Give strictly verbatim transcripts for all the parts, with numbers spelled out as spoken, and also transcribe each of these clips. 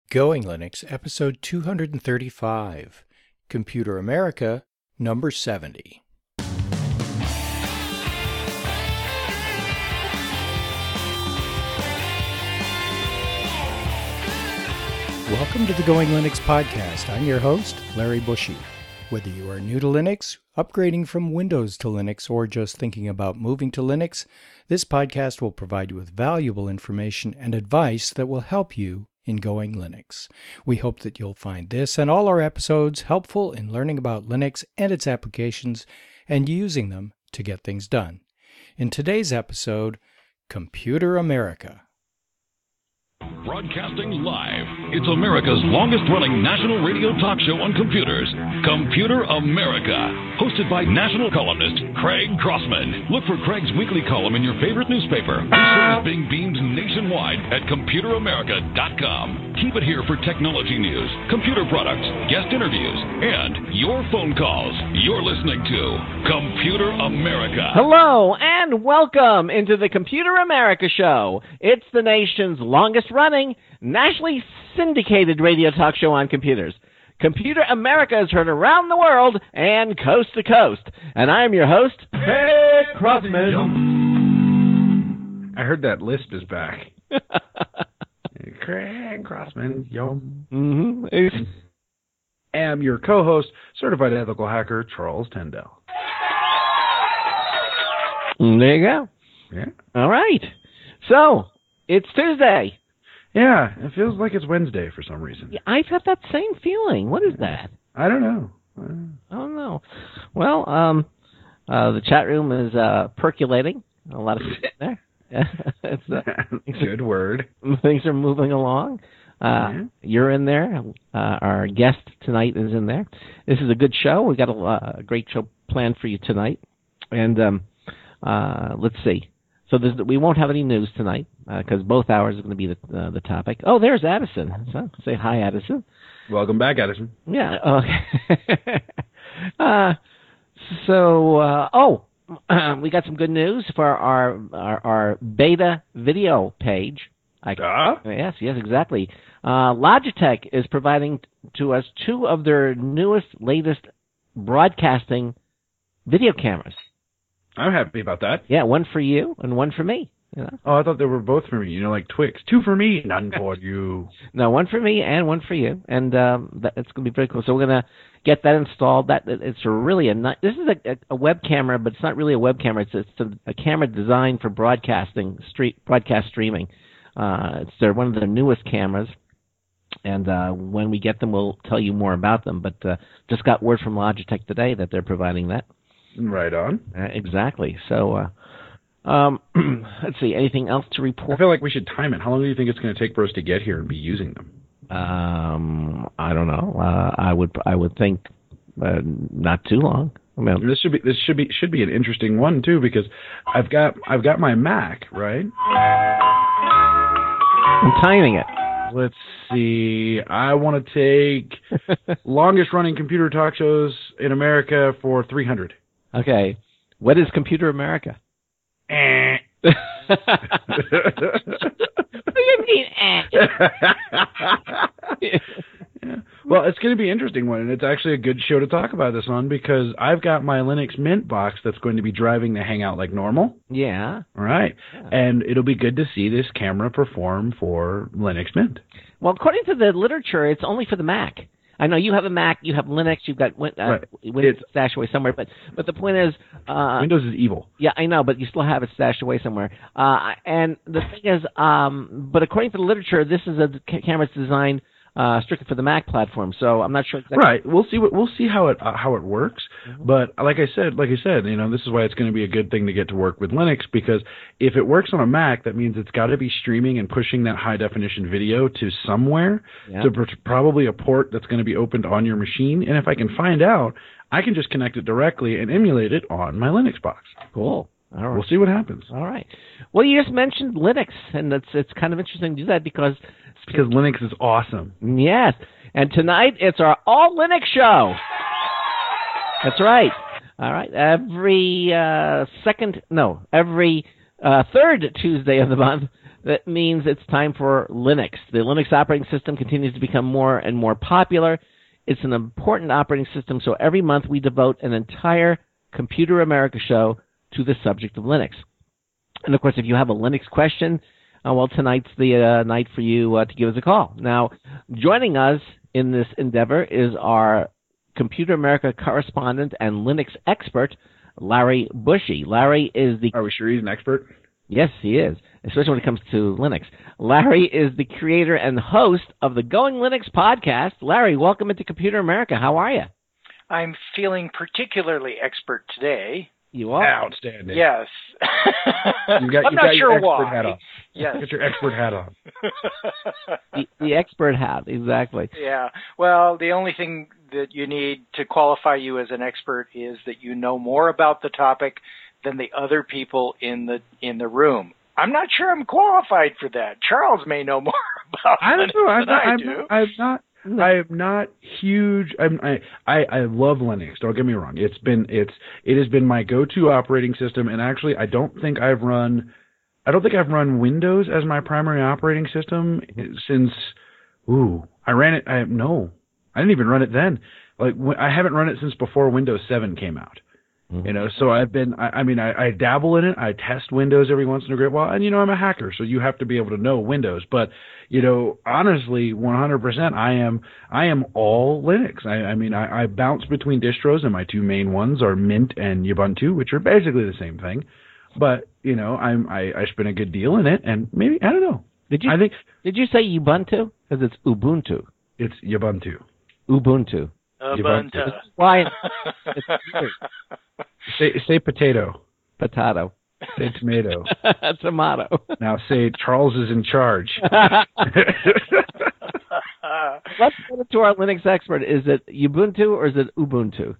Going Linux, episode two hundred thirty-five, Computer America, number seventy. Welcome to the Going Linux podcast. I'm your host, Larry Bushy. Whether you are new to Linux, upgrading from Windows to Linux, or just thinking about moving to Linux, this podcast will provide you with valuable information and advice that will help you in Going Linux. We hope that you'll find this and all our episodes helpful in learning about Linux and its applications and using them to get things done. In today's episode, Computer America. Broadcasting live, it's America's longest-running national radio talk show on computers, Computer America, hosted by national columnist Craig Crossman. Look for Craig's weekly column in your favorite newspaper. This show is being beamed nationwide at computer america dot com. Keep it here for technology news, computer products, guest interviews, and your phone calls. You're listening to Computer America. Hello, and welcome into the Computer America Show. It's the nation's longest-running, nationally syndicated radio talk show on computers. Computer America is heard around the world and coast to coast. And I'm your host, Craig Crossman. I heard that lisp is back. Craig Crossman, yo. Mm-hmm. And I'm your co-host, certified ethical hacker, Charles Tendell. There you go. Yeah. All right. So, it's Tuesday. Yeah, it feels like it's Wednesday for some reason. Yeah, I've had that same feeling. What is that? I don't know. I don't know. I don't know. Well, um, uh, the chat room is uh, percolating. A lot of people there. it's, uh, Good word. Things are moving along. Uh, yeah. You're in there. Uh, our guest tonight is in there. This is a good show. We've got a, uh, a great show planned for you tonight. And um, uh, let's see. So there's, we won't have any news tonight because uh, both hours are going to be the uh, the topic. Oh, there's Addison. So say hi, Addison. Welcome back, Addison. Yeah. Okay. uh, so, uh, oh, we got some good news for our our, our beta video page. I, uh? Yes, yes, exactly. Uh, Logitech is providing to us two of their newest, latest broadcasting video cameras. I'm happy about that. Yeah, one for you and one for me. You know? Oh, I thought they were both for me. You know, like Twix. Two for me, none for you. No, one for me and one for you. And um, that, it's going to be very cool. So we're going to get that installed. That It's a really a nice... This is a, a, a web camera, but it's not really a web camera. It's, it's a, a camera designed for broadcasting, street, broadcast streaming. Uh, it's their, one of their newest cameras. And uh, when we get them, we'll tell you more about them. But uh, just got word from Logitech today that they're providing that. Right on. Uh, exactly. So, uh, um, let's see. Anything else to report? I feel like we should time it. How long do you think it's going to take for us to get here and be using them? Um, I don't know. Uh, I would, I would think uh, not too long. I mean, this should be this should be should be an interesting one too because I've got I've got my Mac, right? I'm timing it. Let's see. I want to take longest running computer talk shows in America for three hundred. Okay. What is Computer America? Eh. What do you mean, eh? Yeah. Well, it's going to be an interesting one, and it's actually a good show to talk about this on because I've got my Linux Mint box that's going to be driving the Hangout like normal. Yeah. All right. Yeah. And it'll be good to see this camera perform for Linux Mint. Well, according to the literature, it's only for the Mac. I know you have a Mac, you have Linux, you've got uh, right. Windows it's, stashed away somewhere, but but the point is... Uh, Windows is evil. Yeah, I know, but you still have it stashed away somewhere. Uh, and the thing is, um, but according to the literature, this is a camera that's designed uh, strictly for the Mac platform, so I'm not sure exactly... Right, we'll see what we'll see how it uh, how it works, mm-hmm. But like I said, like I said, you know, this is why it's going to be a good thing to get to work with Linux, because if it works on a Mac, that means it's got to be streaming and pushing that high-definition video to somewhere, yeah. to pr- probably a port that's going to be opened on your machine, and if I can find out, I can just connect it directly and emulate it on my Linux box. Cool. All right. We'll see what happens. All right. Well, you just mentioned Linux, and it's it's kind of interesting to do that because... It's because Linux is awesome. Yes. And tonight, it's our All Linux show. That's right. All right. Every uh, second, no, every uh, third Tuesday of the month, that means it's time for Linux. The Linux operating system continues to become more and more popular. It's an important operating system, so every month we devote an entire Computer America show to the subject of Linux. And, of course, if you have a Linux question, uh, well, tonight's the uh, night for you uh, to give us a call. Now, joining us in this endeavor is our Computer America correspondent and Linux expert, Larry Bushy. Larry is the... Are we sure he's an expert? Yes, he is, especially when it comes to Linux. Larry is the creator and host of the Going Linux podcast. Larry, welcome into Computer America. How are you? I'm feeling particularly expert today. You are? Outstanding. Yes. You got, I'm you not got sure your why. expert hat on. Yes. Get your expert hat on. the, the expert hat, exactly. Yeah. Well, the only thing that you need to qualify you as an expert is that you know more about the topic than the other people in the in the room. I'm not sure I'm qualified for that. Charles may know more about I don't it know. I'm than not, I I'm do. not. I'm not. No. I am not huge. I'm, I, I I love Linux. Don't get me wrong. It's been it's it has been my go-to operating system, and actually, I don't think I've run. I don't think I've run Windows as my primary operating system since. Ooh, I ran it. I no, I didn't even run it then. Like I haven't run it since before Windows seven came out. Mm-hmm. You know, so I've been, I, I mean, I, I dabble in it. I test Windows every once in a great while. And, you know, I'm a hacker, so you have to be able to know Windows. But, you know, honestly, one hundred percent, I am, I am all Linux. I, I mean, I, I bounce between distros, and my two main ones are Mint and Ubuntu, which are basically the same thing. But, you know, I'm, I, I spend a good deal in it, and maybe, I don't know. Did you, I think, did you say Ubuntu? Because it's Ubuntu. It's Ubuntu. Ubuntu. Ubuntu. Why? It's weird. Say, say potato. Potato. Say tomato. Tomato. Now say Charles is in charge. Let's go to our Linux expert. Is it Ubuntu or is it Ubuntu?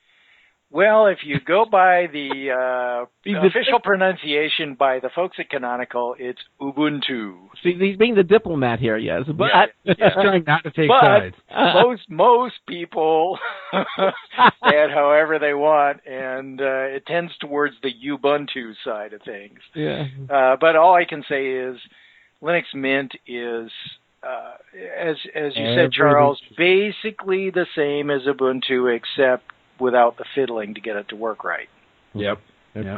Well, if you go by the uh, official pronunciation by the folks at Canonical, it's Ubuntu. See, he's being the diplomat here, yes. But yeah, yeah. He's trying not to take but sides. most most people say it however they want, and uh, it tends towards the Ubuntu side of things. Yeah. Uh, but all I can say is Linux Mint is, uh, as as you Every said, Charles, basically the same as Ubuntu, except without the fiddling to get it to work right. Yep. Yep.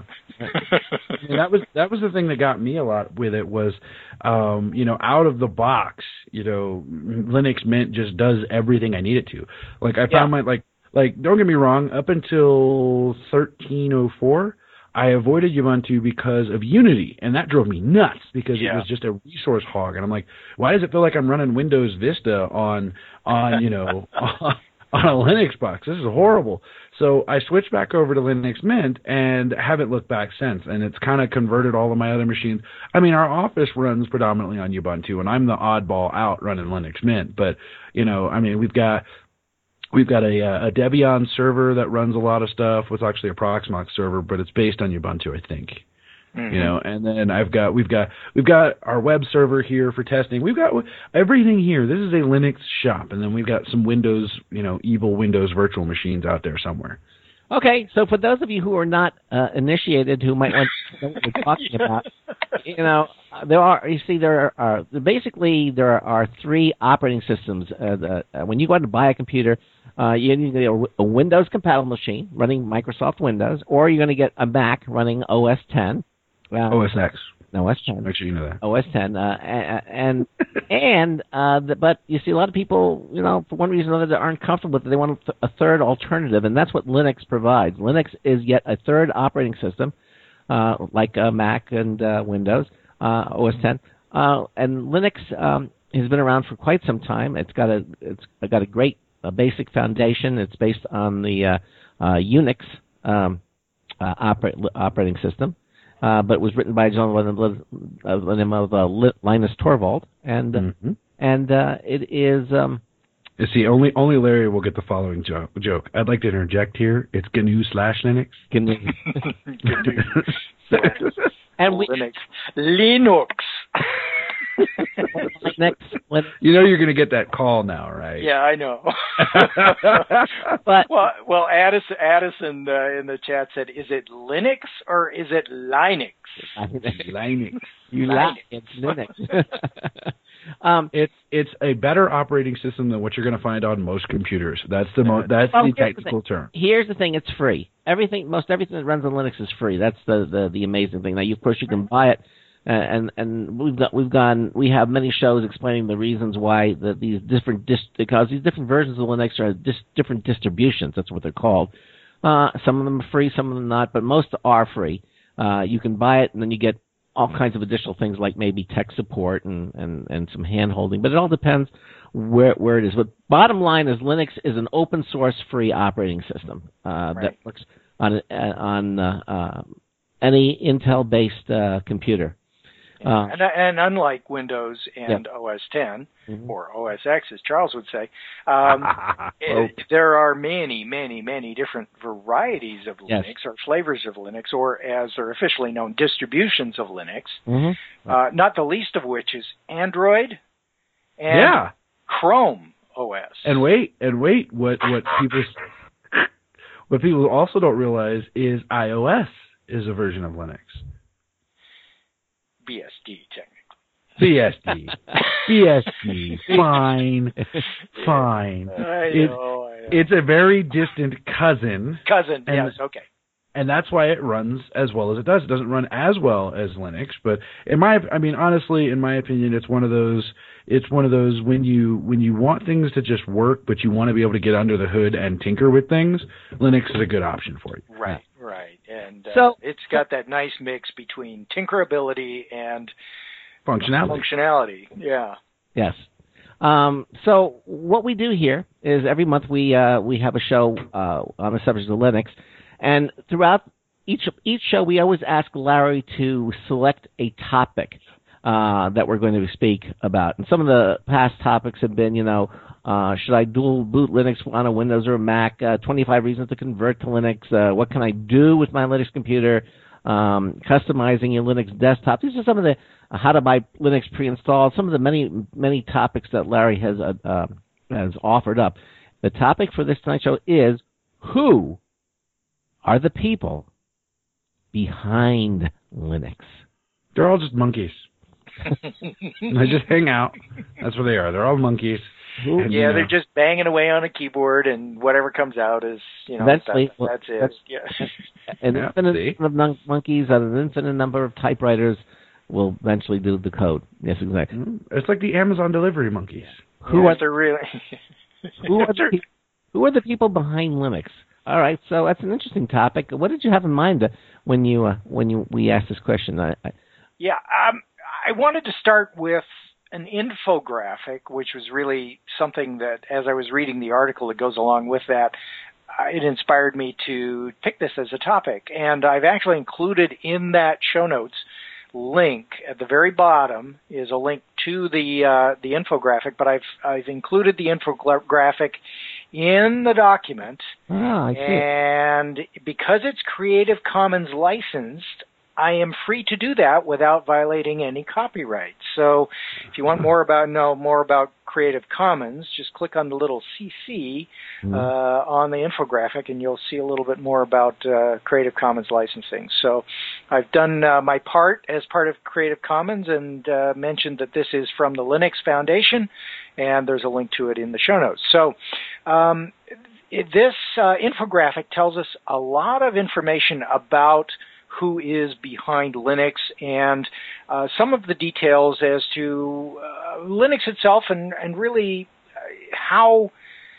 And that was that was the thing that got me a lot with it was, um, you know, out of the box, you know, Linux Mint just does everything I need it to. Like I found yeah. my like like don't get me wrong, up until thirteen oh four, I avoided Ubuntu because of Unity, and that drove me nuts because yeah. it was just a resource hog, and I'm like, why does it feel like I'm running Windows Vista on on you know. on, on a Linux box? This is horrible. So I switched back over to Linux Mint and haven't looked back since. And it's kind of converted all of my other machines. I mean, our office runs predominantly on Ubuntu, and I'm the oddball out running Linux Mint. But, you know, I mean, we've got we've got a, a Debian server that runs a lot of stuff. It's actually a Proxmox server, but it's based on Ubuntu, I think. Mm-hmm. You know, and then I've got we've got we've got our web server here for testing. We've got everything here. This is a Linux shop, and then we've got some Windows, you know, evil Windows virtual machines out there somewhere. Okay, so for those of you who are not uh, initiated, who might want to know what we're talking yeah. about, you know, there are. You see, there are basically there are three operating systems. Uh, the, uh, when you go out to buy a computer, uh, you need to get a, a Windows compatible machine running Microsoft Windows, or you're going to get a Mac running O S ten. Uh, O S X. O S ten. Make sure you know that. O S ten. Uh, and, and uh, the, but you see a lot of people, you know, for one reason or another, aren't comfortable with it. They want a third alternative, and that's what Linux provides. Linux is yet a third operating system, uh, like uh, Mac and uh, Windows, uh, O S ten. Uh, and Linux um, has been around for quite some time. It's got a it's got a great uh, basic foundation. It's based on the uh, uh, Unix um, uh, oper- operating system. Uh, but it was written by a gentleman by the name of uh, Linus Torvald, and mm-hmm. and uh, it is. Um, you see, only only Larry will get the following joke. joke. I'd like to interject here. It's G N U slash Linux. G N U. and we, Linux. Linux. Next, let, you know you're going to get that call now, right? Yeah, I know. but well, well, Addison, Addison uh, in the chat said, "Is it Linux or is it Linux?" Linux. You laugh. It's Linux. um, it's it's a better operating system than what you're going to find on most computers. That's the mo- that's well, the technical the term. Here's the thing: it's free. Everything, most everything that runs on Linux is free. That's the the, the amazing thing. Now, you, of course, you can buy it. And and we've got we've gone we have many shows explaining the reasons why the, these different dis, because these different versions of Linux are dis, different distributions. That's what they're called. Uh, some of them are free, some of them not, but most are free. Uh, you can buy it, and then you get all kinds of additional things like maybe tech support and, and, and some hand holding. But it all depends where where it is. But bottom line is Linux is an open source free operating system uh, right. that works on uh, on uh, uh, any Intel based uh, computer. Uh, and, and unlike Windows and yeah. O S ten, mm-hmm. or O S X, as Charles would say, um, it, there are many, many, many different varieties of Linux, yes. or flavors of Linux, or as they're officially known, distributions of Linux, mm-hmm. uh, not the least of which is Android and yeah. Chrome O S. And wait, and wait, what, what people what people also don't realize is iOS is a version of Linux. B S D, technically. B S D. B S D. Fine. Fine. I It, know, I know. it's a very distant cousin. Cousin, and, yes, okay. And that's why it runs as well as it does. It doesn't run as well as Linux, but in my, I mean, honestly, in my opinion, it's one of those, it's one of those when you, when you want things to just work, but you want to be able to get under the hood and tinker with things, Linux is a good option for you. Right, right. And uh, so, it's got that nice mix between tinkerability and functionality. Functionality, yeah. Yes. Um, so what we do here is every month we uh, we have a show uh, on the subject of Linux, and throughout each each show we always ask Larry to select a topic uh, that we're going to speak about. And some of the past topics have been, you know, uh, should I dual boot Linux on a Windows or a Mac? Uh, twenty-five reasons to convert to Linux. Uh, what can I do with my Linux computer? Um, customizing your Linux desktop. These are some of the uh, how to buy Linux pre-installed. Some of the many many topics that Larry has uh, uh, has offered up. The topic for this tonight's show is who are the people behind Linux? They're all just monkeys. They just hang out. That's what they are. They're all monkeys. And, yeah, you know, they're just banging away on a keyboard, and whatever comes out is, you know, Eventually, that, that's it. that's, yeah. An Yeah, infinite see? number of mon- monkeys and an infinite number of typewriters will eventually do the code. Yes, exactly. it's like the Amazon delivery monkeys. Who yeah, are they're really? who are the pe- who are the people behind Linux? All right, so that's an interesting topic. What did you have in mind uh, when you uh, when you we asked this question? I, I, Yeah, um, I wanted to start with an infographic, which was really something that, as I was reading the article that goes along with that, uh, it inspired me to pick this as a topic. And I've actually included in that show notes link at the very bottom is a link to the uh, the infographic, but I've I've included the infographic in the document. ah, I see. And because it's Creative Commons licensed, I am free to do that without violating any copyright. So if you want more about know more about Creative Commons, just click on the little C C uh, on the infographic, and you'll see a little bit more about uh, Creative Commons licensing. So I've done uh, my part as part of Creative Commons and uh, mentioned that this is from the Linux Foundation, and there's a link to it in the show notes. So um, it, this uh, infographic tells us a lot of information about who is behind Linux and uh, some of the details as to uh, Linux itself and, and really how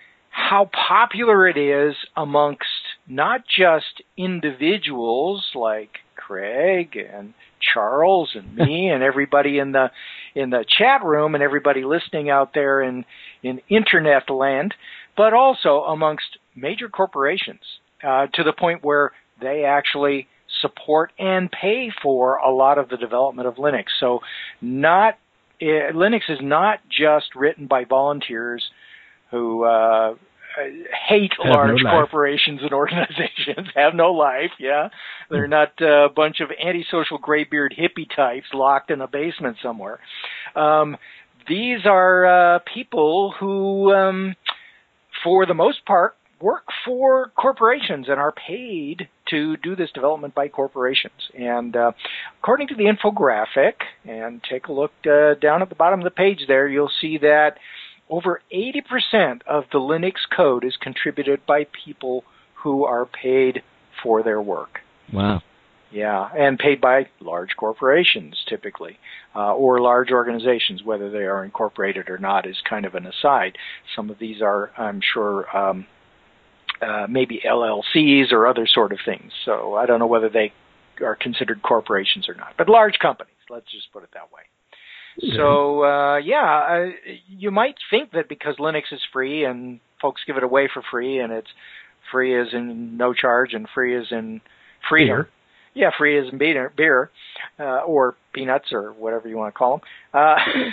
how popular it is amongst not just individuals like Craig and Charles and me and everybody in the in the chat room and everybody listening out there in in internet land, but also amongst major corporations uh, to the point where they actually support and pay for a lot of the development of Linux. So not uh, Linux is not just written by volunteers who uh, hate have large no corporations and organizations, have no life, yeah. They're not a bunch of antisocial graybeard hippie types locked in a basement somewhere. Um, these are uh, people who, um, for the most part, work for corporations and are paid to do this development by corporations. And uh, according to the infographic, and take a look uh, down at the bottom of the page there, you'll see that over eighty percent of the Linux code is contributed by people who are paid for their work. Wow. Yeah, and paid by large corporations typically, uh, or large organizations, whether they are incorporated or not is kind of an aside. Some of these are, I'm sure, um, uh, maybe L L Cs or other sort of things. So I don't know whether they are considered corporations or not, but large companies, let's just put it that way. Yeah. So, uh, yeah, uh, you might think that because Linux is free and folks give it away for free, and it's free as in no charge and free as in freedom. Beer. Yeah, free as in beer, beer uh, or peanuts or whatever you want to call them. Uh,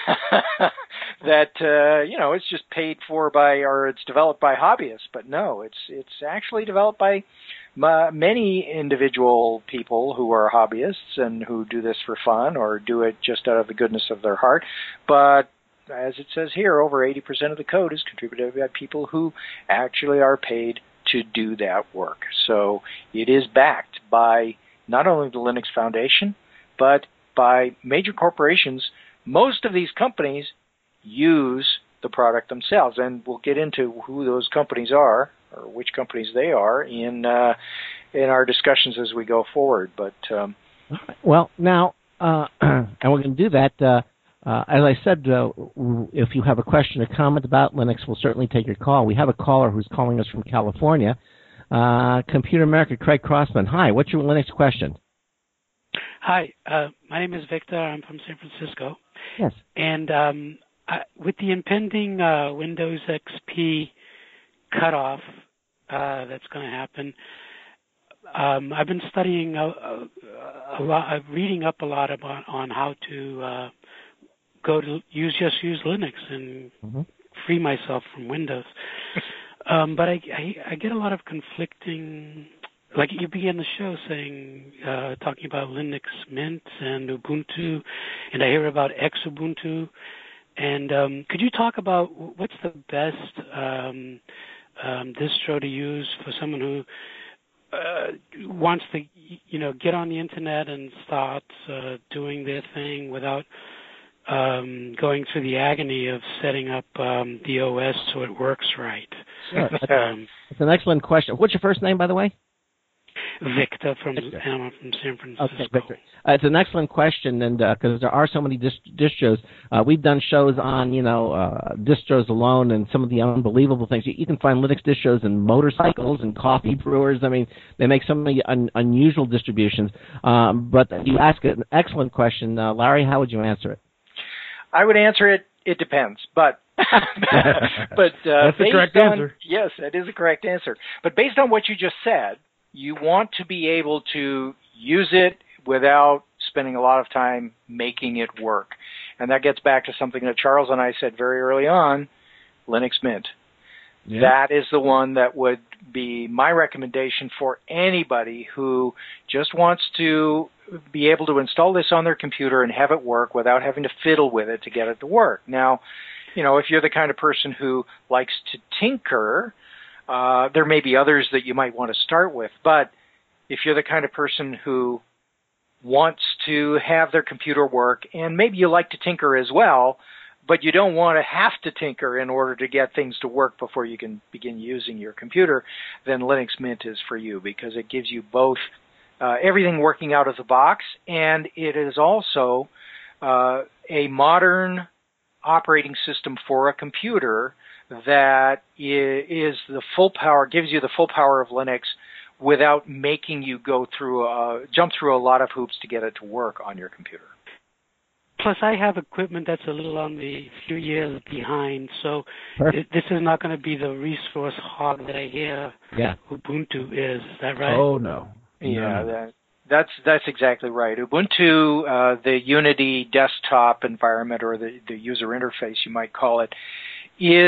that, uh, you know, it's just paid for by, or it's developed by hobbyists. But no, it's it's actually developed by uh, many individual people who are hobbyists and who do this for fun or do it just out of the goodness of their heart. But as it says here, over eighty percent of the code is contributed by people who actually are paid to do that work. So it is backed by not only the Linux Foundation, but by major corporations. Most of these companies use the product themselves, and we'll get into who those companies are or which companies they are in uh, in our discussions as we go forward. But um, well, now, uh, and we're going to do that. Uh, uh, as I said, uh, if you have a question or comment about Linux, we'll certainly take your call. We have a caller who's calling us from California. Uh, Computer America, Craig Crossman. Hi, what's your Linux question? Hi, uh, my name is Victor. I'm from San Francisco. Yes. And um, I, with the impending uh, Windows X P cutoff uh, that's going to happen, um, I've been studying a, a, a lot, reading up a lot about on how to uh, go to use just use Linux and mm-hmm. free myself from Windows. Um, but I, I, I get a lot of conflicting, like you began the show saying, uh, talking about Linux Mint and Ubuntu, and I hear about Xubuntu. And um, could you talk about what's the best um, um, distro to use for someone who uh, wants to, you know, get on the internet and start uh, doing their thing without um, going through the agony of setting up um, the O S so it works right? Sure. That's, um, that's an excellent question. What's your first name, by the way? Victor from Victor. I'm from San Francisco. Okay, Victor. Uh, it's an excellent question, and because uh, there are so many dist- distros, uh, we've done shows on you know uh, distros alone and some of the unbelievable things. You, you can find Linux distros in motorcycles and coffee brewers. I mean, they make so many un- unusual distributions. Um, but you ask an excellent question, uh, Larry. How would you answer it? I would answer it. It depends, but. but uh, that's the correct on, answer. Yes, that is the correct answer. But based on what you just said, you want to be able to use it without spending a lot of time making it work. And that gets back to something that Charles and I said very early on, Linux Mint. Yeah. That is the one that would be my recommendation for anybody who just wants to be able to install this on their computer and have it work without having to fiddle with it to get it to work. Now, you know, if you're the kind of person who likes to tinker, uh, there may be others that you might want to start with. But if you're the kind of person who wants to have their computer work, and maybe you like to tinker as well, but you don't want to have to tinker in order to get things to work before you can begin using your computer, then Linux Mint is for you because it gives you both uh, everything working out of the box, and it is also uh, a modern operating system for a computer that is the full power, gives you the full power of Linux without making you go through, a, jump through a lot of hoops to get it to work on your computer. Plus, I have equipment that's a little on the few years behind, so it, this is not going to be the resource hog that I hear yeah. Ubuntu is. Is that right? Oh, no. Yeah, no. that, that's that's exactly right. Ubuntu, uh, the Unity desktop environment, or the, the user interface, you might call it, is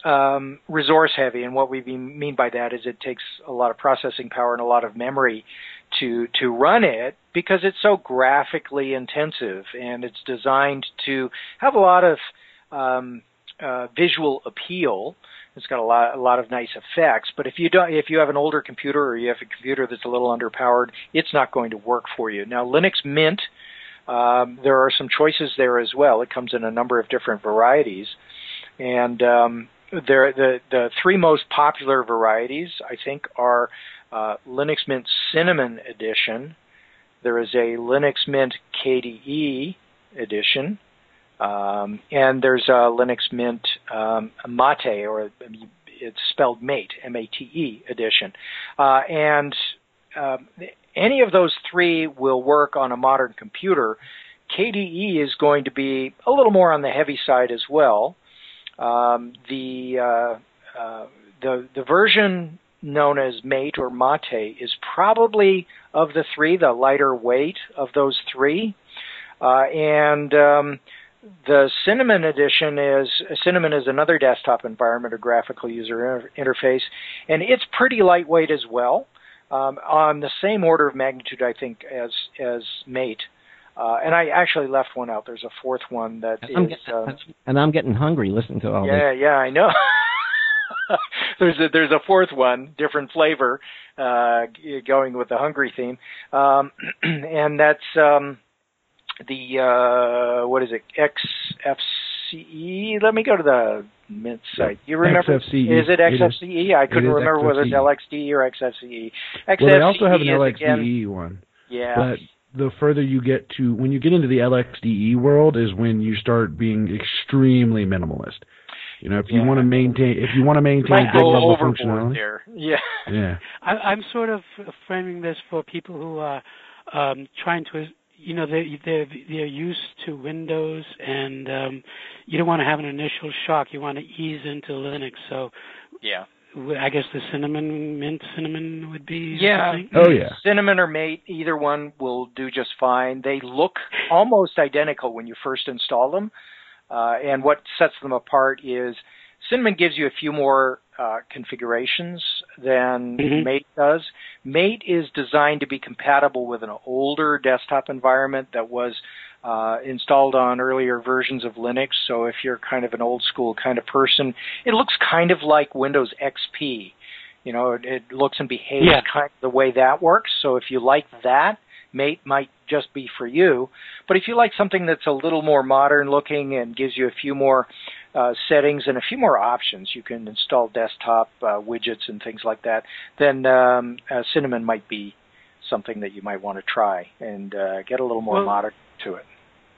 um, resource heavy, and what we mean by that is it takes a lot of processing power and a lot of memory to to run it because it's so graphically intensive, and it's designed to have a lot of um, uh, visual appeal. It's got a lot a lot of nice effects, but if you don't, if you have an older computer or you have a computer that's a little underpowered, it's not going to work for you. Now, Linux Mint, um, there are some choices there as well. It comes in a number of different varieties, and um, there the the three most popular varieties, I think, are uh, Linux Mint Cinnamon Edition. There is a Linux Mint K D E Edition. Um, and there's a Linux Mint um, Mate, or it's spelled Mate, M A T E edition. Uh, and um, any of those three will work on a modern computer. K D E is going to be a little more on the heavy side as well. Um, the, uh, uh, the the version known as Mate or Mate is probably, of the three, the lighter weight of those three. Uh, and um, The Cinnamon edition is, Cinnamon is another desktop environment or graphical user inter- interface, and it's pretty lightweight as well, um, on the same order of magnitude, I think, as as Mate. Uh, and I actually left one out. There's a fourth one that and I'm is... Getting, uh, and I'm getting hungry listening to all yeah, this. Yeah, I know. there's a there's a fourth one, different flavor, uh, going with the hungry theme, um, and that's... Um, the, uh, what is it, X F C E? Let me go to the Mint site. You remember? X F C E. Is it X F C E? I couldn't remember X F C E. whether it's L X D E or X F C E. X F C E well, they also have an L X D E again, one. Yeah. But the further you get to, when you get into the L X D E world is when you start being extremely minimalist. You know, if you yeah. want to maintain, if you want to maintain might good go level overboard functionality, there. Yeah. Yeah. I, I'm sort of framing this for people who are um, trying to, you know, they're, they're, they're used to Windows, and um, you don't want to have an initial shock. You want to ease into Linux. So, yeah. I guess the cinnamon, mint cinnamon would be. Yeah. Something? Oh, yeah. Cinnamon or Mate, either one will do just fine. They look almost identical when you first install them. Uh, and what sets them apart is Cinnamon gives you a few more uh, configurations than mm-hmm. Mate does. Mate is designed to be compatible with an older desktop environment that was uh, installed on earlier versions of Linux. So if you're kind of an old school kind of person, it looks kind of like Windows X P. You know, it, it looks and behaves yeah. kind of the way that works. So if you like that, Mate might just be for you. But if you like something that's a little more modern looking and gives you a few more uh, settings and a few more options, you can install desktop uh, widgets and things like that, then um, uh, Cinnamon might be something that you might want to try and uh, get a little more well, modern to it.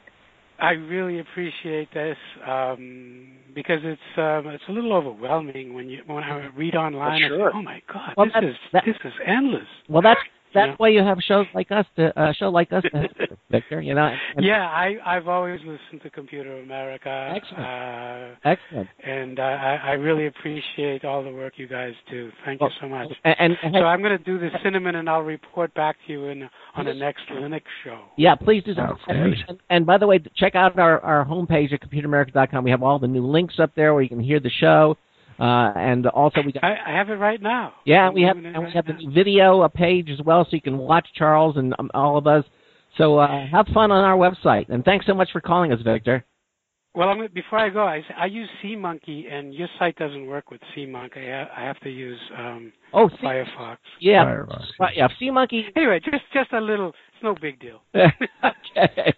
I really appreciate this um, because it's um, it's a little overwhelming when you when I read online. Well, sure. I say, oh my God, Well, this that, is that, this is endless. Well, that's that's Yeah. why you have shows like us to uh, show like us, to, Victor. You know. And, Yeah, I I've always listened to Computer America. Excellent. Uh, Excellent. And uh, I, I really appreciate all the work you guys do. Thank Well, you so much. And, and, and so I'm going to do the cinnamon, and I'll report back to you in on the next Linux show. yeah, please do so. Outstanding. And, and by the way, check out our, our homepage at computer america dot com. We have all the new links up there where you can hear the show. Uh, and also we got I, I have it right now. yeah, I'm we have doing it and we right have the now. new video uh, page as well, so you can watch Charles and um, all of us. So uh, have fun on our website, and thanks so much for calling us, Victor. Well, I'm, before I go, I, I use SeaMonkey, and your site doesn't work with SeaMonkey. I, I have to use um, Oh, C- Firefox. yeah, Firefox. Right, yeah, SeaMonkey. Anyway, just just a little. It's no big deal. Okay.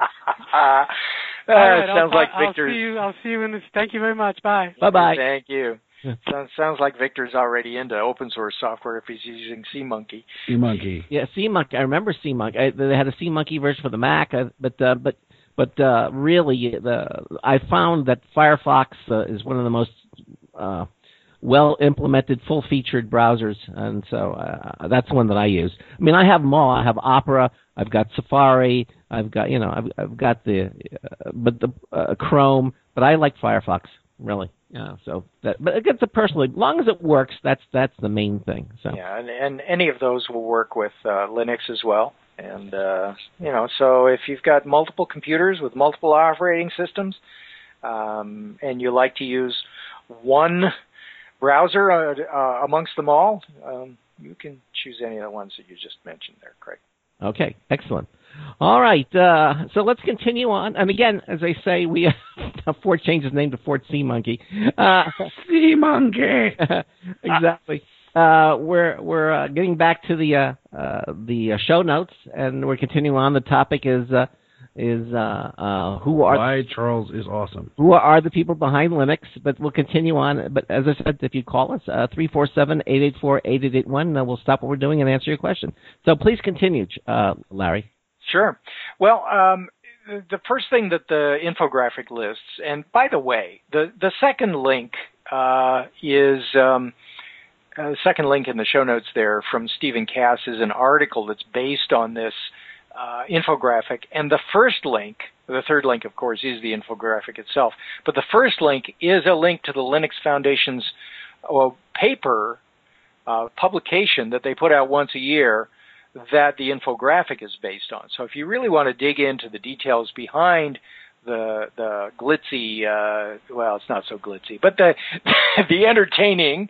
uh, All right, it I'll sounds ta- like I'll Victor's. see you. I'll see you in this. Thank you very much. Bye. Bye bye. Thank you. Sounds, sounds like Victor's already into open source software if he's using SeaMonkey. SeaMonkey. Yeah, SeaMonkey. I remember SeaMonkey. I, they had a SeaMonkey version for the Mac, uh, but uh, but but uh, really, the I found that Firefox uh, is one of the most uh, well implemented, full featured browsers, and so uh, that's the one that I use. I mean, I have them all. I have Opera. I've got Safari. I've got you know I've I've got the uh, but the uh, Chrome. But I like Firefox really. Yeah, so that, but it gets a personally, as long as it works, that's that's the main thing. So yeah, and, and any of those will work with uh, Linux as well. And uh, you know, so if you've got multiple computers with multiple operating systems, um, and you like to use one browser uh, uh, amongst them all, um, you can choose any of the ones that you just mentioned there, Craig. Okay, excellent. All right, uh, so let's continue on. And again, as I say, we Fort changed its name to Fort Sea Monkey. Uh, sea Monkey. Exactly. Uh, we're we're uh, getting back to the uh, uh, the uh, show notes, and we're continuing on. The topic is uh, is uh, uh, who are why Charles is awesome. Who are the people behind Linux? But we'll continue on. But as I said, if you call us uh, three four seven, eight eight four, eight eight eight one, uh, we'll stop what we're doing and answer your question. So please continue, uh, Larry. Sure. Well, um, the first thing that the infographic lists, and by the way, the the second link uh, is. Um, Uh, the second link in the show notes there from Stephen Cass is an article that's based on this uh, infographic. And the first link, the third link, of course, is the infographic itself. But the first link is a link to the Linux Foundation's uh, paper uh, publication that they put out once a year that the infographic is based on. So if you really want to dig into the details behind the the glitzy, uh, well, it's not so glitzy, but the the entertaining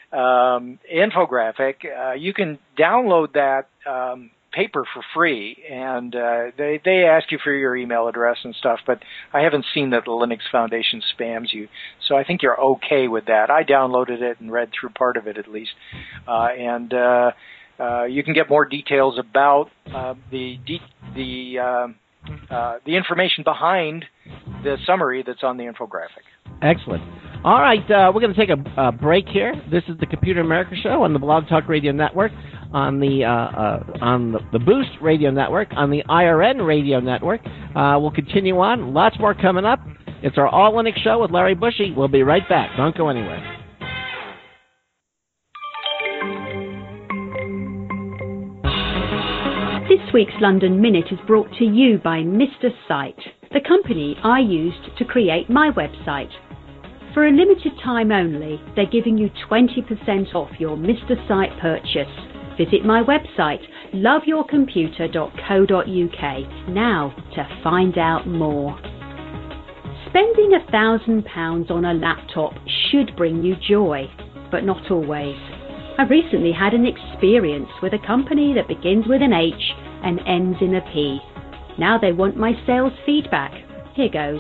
Um, infographic, uh, you can download that um, paper for free, and uh, they they ask you for your email address and stuff, but I haven't seen that the Linux Foundation spams you, so I think you're okay with that. I downloaded it and read through part of it at least, uh, and uh, uh, you can get more details about uh, the de- the uh, uh, the information behind the summary that's on the infographic. Excellent. All right, uh, we're going to take a, a break here. This is the Computer America Show on the Blog Talk Radio Network, on the uh, uh, on the, the Boost Radio Network, on the I R N Radio Network. Uh, we'll continue on. Lots more coming up. It's our All Linux Show with Larry Bushy. We'll be right back. Don't go anywhere. This week's London Minute is brought to you by Mister Site, the company I used to create my website. For a limited time only, they're giving you twenty percent off your Mister Site purchase. Visit my website, love your computer dot co dot uk, now to find out more. Spending a thousand pounds on a laptop should bring you joy, but not always. I recently had an experience with a company that begins with an H and ends in a P. Now they want my sales feedback. Here goes.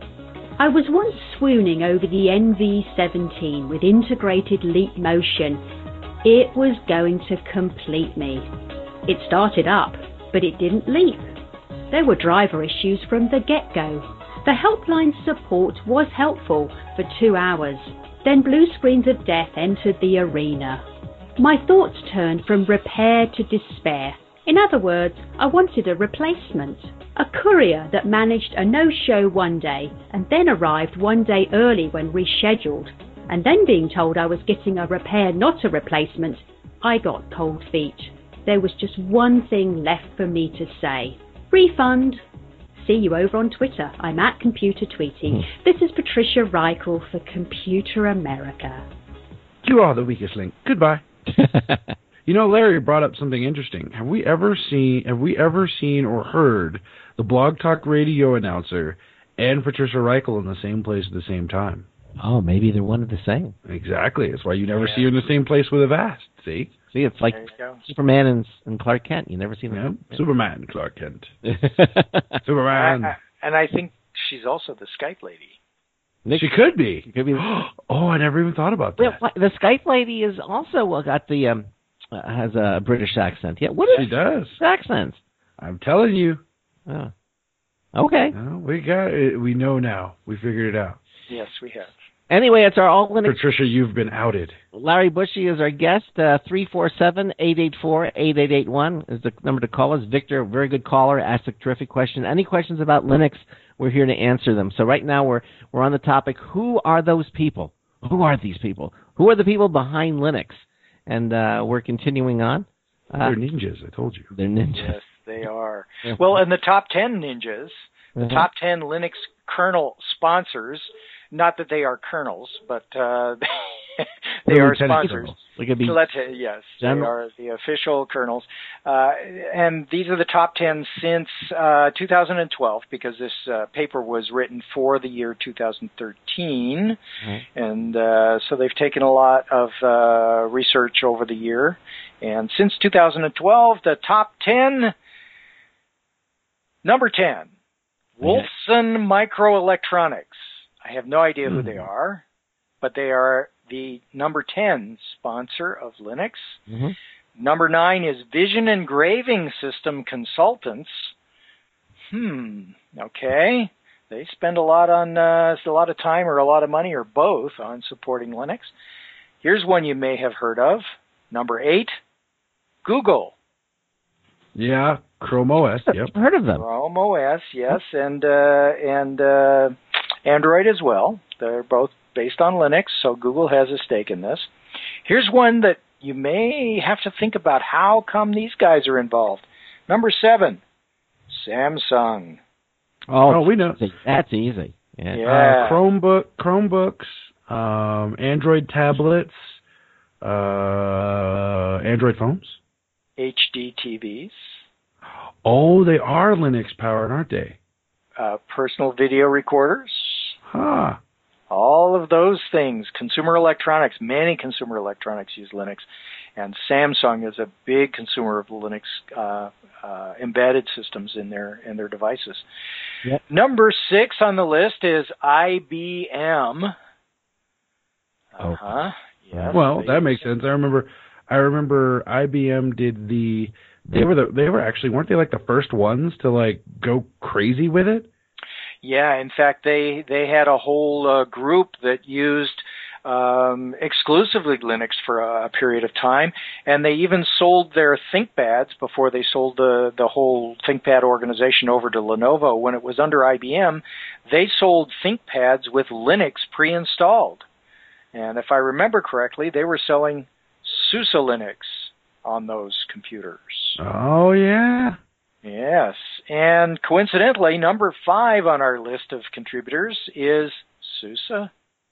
I was once swooning over the N V seventeen with integrated leap motion. It was going to complete me. It started up, but it didn't leap. There were driver issues from the get-go. The helpline support was helpful for two hours. Then blue screens of death entered the arena. My thoughts turned from repair to despair. In other words, I wanted a replacement. A courier that managed a no-show one day and then arrived one day early when rescheduled, and then being told I was getting a repair, not a replacement, I got cold feet. There was just one thing left for me to say. Refund. See you over on Twitter. I'm at Computer Tweeting. This is Patricia Reichel for Computer America. You are the weakest link. Goodbye. You know, Larry brought up something interesting. Have we ever seen, have we ever seen or heard the Blog Talk Radio announcer and Patricia Reichel in the same place at the same time? Oh, maybe they're one and the same. Exactly. That's why you never yeah. see her in the same place with a vest. See? See, it's like Superman and, and Clark Kent. You never see them. Yeah. Superman and Clark Kent. Superman. I, I, and I think she's also the Skype lady. Nick, she could be. She could be. Oh, I never even thought about that. Well, the Skype lady is also got the um, uh, has a British accent. Yeah, what is she does? Accent. I'm telling you. Oh. Okay. No, we got it. We know now. We figured it out. Yes, we have. Anyway, it's our All Linux. Patricia, you've been outed. Larry Bushy is our guest. Uh, three four seven, eight eight four, eight eight eight one is the number to call us. Victor, very good caller, asked a terrific question. Any questions about Linux, we're here to answer them. So right now we're we're on the topic, who are those people? Who are these people? Who are the people behind Linux? And uh, we're continuing on. Uh, they're ninjas, I told you. They're ninjas. Yes, they are. Well, in the top ten ninjas, the uh-huh. top ten Linux kernel sponsors, not that they are kernels, but uh, they are sponsors. Kernels. It could be So that's it, yes. general. They are the official kernels. Uh, and these are the top ten since uh, two thousand twelve, because this uh, paper was written for the year two thousand thirteen. Mm-hmm. And uh, so they've taken a lot of uh, research over the year. And since two thousand twelve, the top ten, number ten, Wolfson Microelectronics. I have no idea who they are, but they are the number ten sponsor of Linux. Mm-hmm. Number nine is Vision Engraving System Consultants. Hmm. Okay. They spend a lot on uh, a lot of time or a lot of money or both on supporting Linux. Here's one you may have heard of. Number eight, Google. Yeah, Chrome O S. Yep. I've heard of them. Chrome O S, yes, and uh, and uh, Android as well. They're both based on Linux, so Google has a stake in this. Here's one that you may have to think about. How come these guys are involved? Number seven, Samsung. Oh, oh we know. That's easy. Yeah. yeah. Uh, Chromebook, Chromebooks, um, Android tablets, uh, Android phones. H D T Vs. Oh, they are Linux powered, aren't they? Uh, personal video recorders. Huh. All of those things. Consumer electronics. Many consumer electronics use Linux. And Samsung is a big consumer of Linux uh, uh, embedded systems in their in their devices. Yep. Number six on the list is I B M. Uh huh. Yes, well, that makes sense. I remember. I remember I B M did the. They were the. They were actually weren't they like the first ones to like go crazy with it? Yeah, in fact, they they had a whole uh, group that used um, exclusively Linux for a, a period of time, and they even sold their ThinkPads before they sold the the whole ThinkPad organization over to Lenovo. When it was under I B M, they sold ThinkPads with Linux pre-installed, and if I remember correctly, they were selling SUSE Linux on those computers. Oh yeah. Yes, and coincidentally, number five on our list of contributors is SUSE,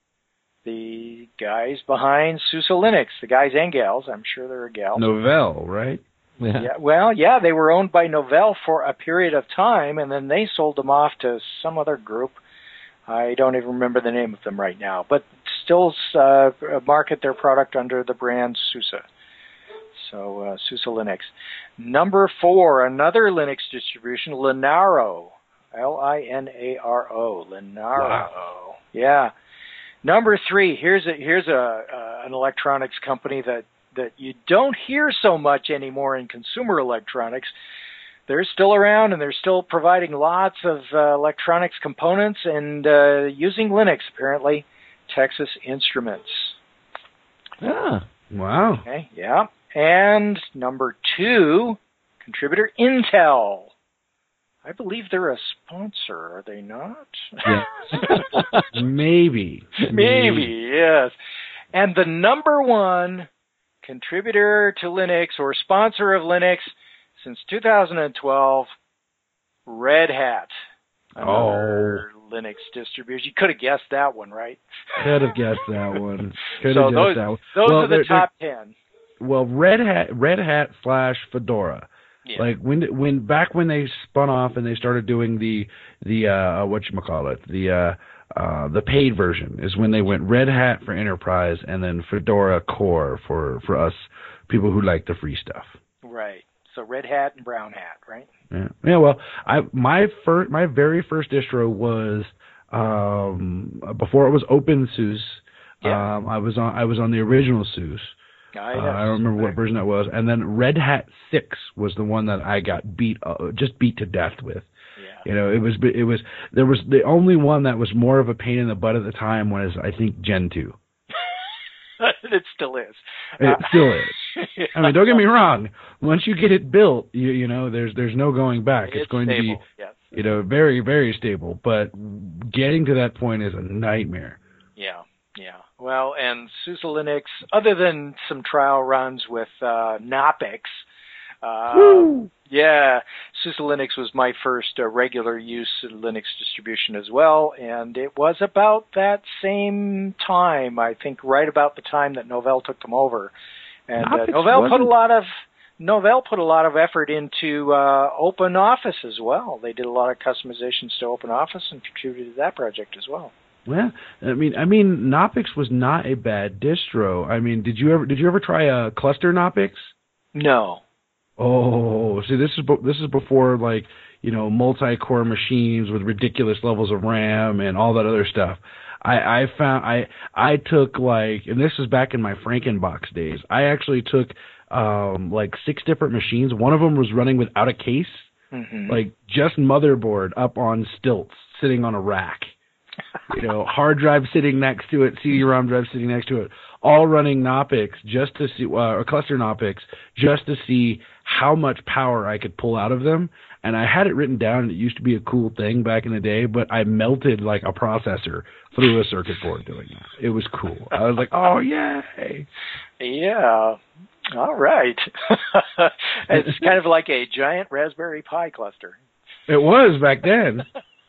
the guys behind SUSE Linux, the guys and gals. I'm sure they're a gal. Novell, right? Yeah. yeah. Well, yeah, they were owned by Novell for a period of time, and then they sold them off to some other group. I don't even remember the name of them right now, but still uh, market their product under the brand SUSE. So, uh, SUSE Linux. Number four, another Linux distribution, Linaro. L I N A R O. Linaro. Wow. Yeah. Number three, here's a, here's a, uh, an electronics company that, that you don't hear so much anymore in consumer electronics. They're still around, and they're still providing lots of uh, electronics components and uh, using Linux, apparently. Texas Instruments. Ah. Wow. Okay, yeah. And number two, contributor Intel. I believe they're a sponsor, are they not? Yeah. Maybe. Maybe, yes. And the number one contributor to Linux or sponsor of Linux since two thousand twelve, Red Hat. Another oh. Linux distribution. You could have guessed that one, right? Could have guessed that one. Could so have those, guessed that one. Those well, are the top ten. Well, Red Hat, Red Hat slash Fedora. Yeah. Like when, when back when they spun off and they started doing the the uh, whatchamacallit, the uh, uh, the paid version is when they went Red Hat for enterprise and then Fedora Core for for us people who like the free stuff. Right. So Red Hat and Brown Hat, right? Yeah. Yeah. Well, I my first my very first distro was um, before it was OpenSUSE. Yeah. Um, I was on I was on the original SUSE. I, uh, I don't remember what version that was, and then Red Hat six was the one that I got beat, uh, just beat to death with. Yeah. You know, it was, it was, there was the only one that was more of a pain in the butt at the time was, I think, Gen two. It still is. It uh, still is. Yeah. I mean, don't get me wrong. Once you get it built, you, you know, there's, there's no going back. It's, it's going stable. to be, yes. you know, very, very stable. But getting to that point is a nightmare. Yeah. Yeah. Well, and SUSE Linux, other than some trial runs with uh, Knoppix, Uh, yeah, SUSE Linux was my first uh, regular use Linux distribution as well, and it was about that same time, I think right about the time that Novell took them over. And uh, Novell put a lot of Novell put a lot of effort into uh, OpenOffice as well. They did a lot of customizations to OpenOffice and contributed to that project as well. Well, I mean, I mean, Knoppix was not a bad distro. I mean, did you ever did you ever try a cluster Knoppix? No. Oh, see, this is this is before like you know multi-core machines with ridiculous levels of RAM and all that other stuff. I, I found I I took like, and this was back in my Frankenbox days. I actually took um, like six different machines. One of them was running without a case, mm-hmm. like just motherboard up on stilts, sitting on a rack. You know, hard drive sitting next to it, C D ROM drive sitting next to it, all running Knoppix just to see, uh, or cluster Knoppix, just to see how much power I could pull out of them. And I had it written down, and it used to be a cool thing back in the day, but I melted like a processor through a circuit board doing that. It was cool. I was like, oh, yay. Yeah. All right. It's kind of like a giant Raspberry Pi cluster. It was back then.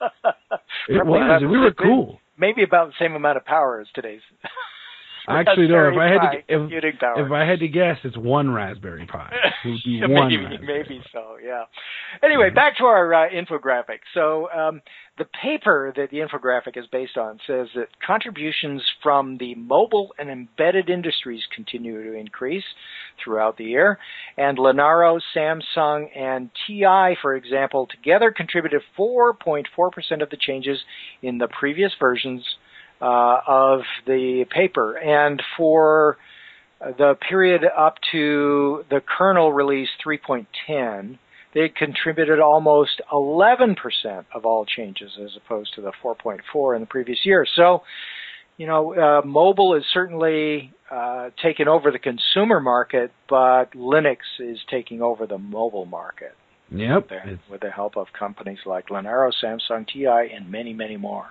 It was. We were cool. Maybe about the same amount of power as today's. Actually, no. If I had to, if, if I had to guess, it's one Raspberry Pi. It would be one. maybe, maybe so. Yeah. Anyway, back to our uh, infographic. So um, the paper that the infographic is based on says that contributions from the mobile and embedded industries continue to increase throughout the year, and Lenaro, Samsung, and T I, for example, together contributed four point four percent of the changes in the previous versions Uh, of the paper. And for the period up to the kernel release three point ten, they contributed almost eleven percent of all changes as opposed to the four point four in the previous year. So, you know, uh, mobile is certainly uh, taken over the consumer market, but Linux is taking over the mobile market. Yep. With, with the help of companies like Lenaro, Samsung, T I, and many, many more.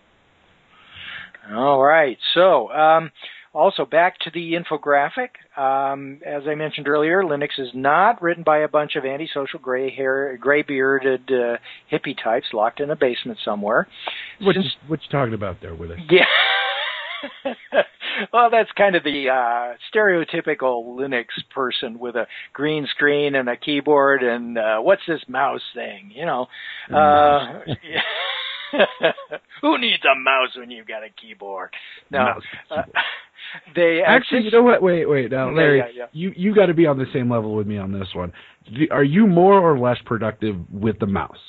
All right. So, um, also back to the infographic. Um, as I mentioned earlier, Linux is not written by a bunch of antisocial, gray hair, gray-bearded uh, hippie types locked in a basement somewhere. What Since, you, what you talking about there, Willie? Yeah. Well, that's kind of the uh, stereotypical Linux person with a green screen and a keyboard and uh, what's this mouse thing? You know. Uh, yeah. Who needs a mouse when you've got a keyboard? No, mouse uh, they actually. You know what? Wait, wait. Now, Larry, yeah, yeah, yeah. you you got to be on the same level with me on this one. Do, are you more or less productive with the mouse?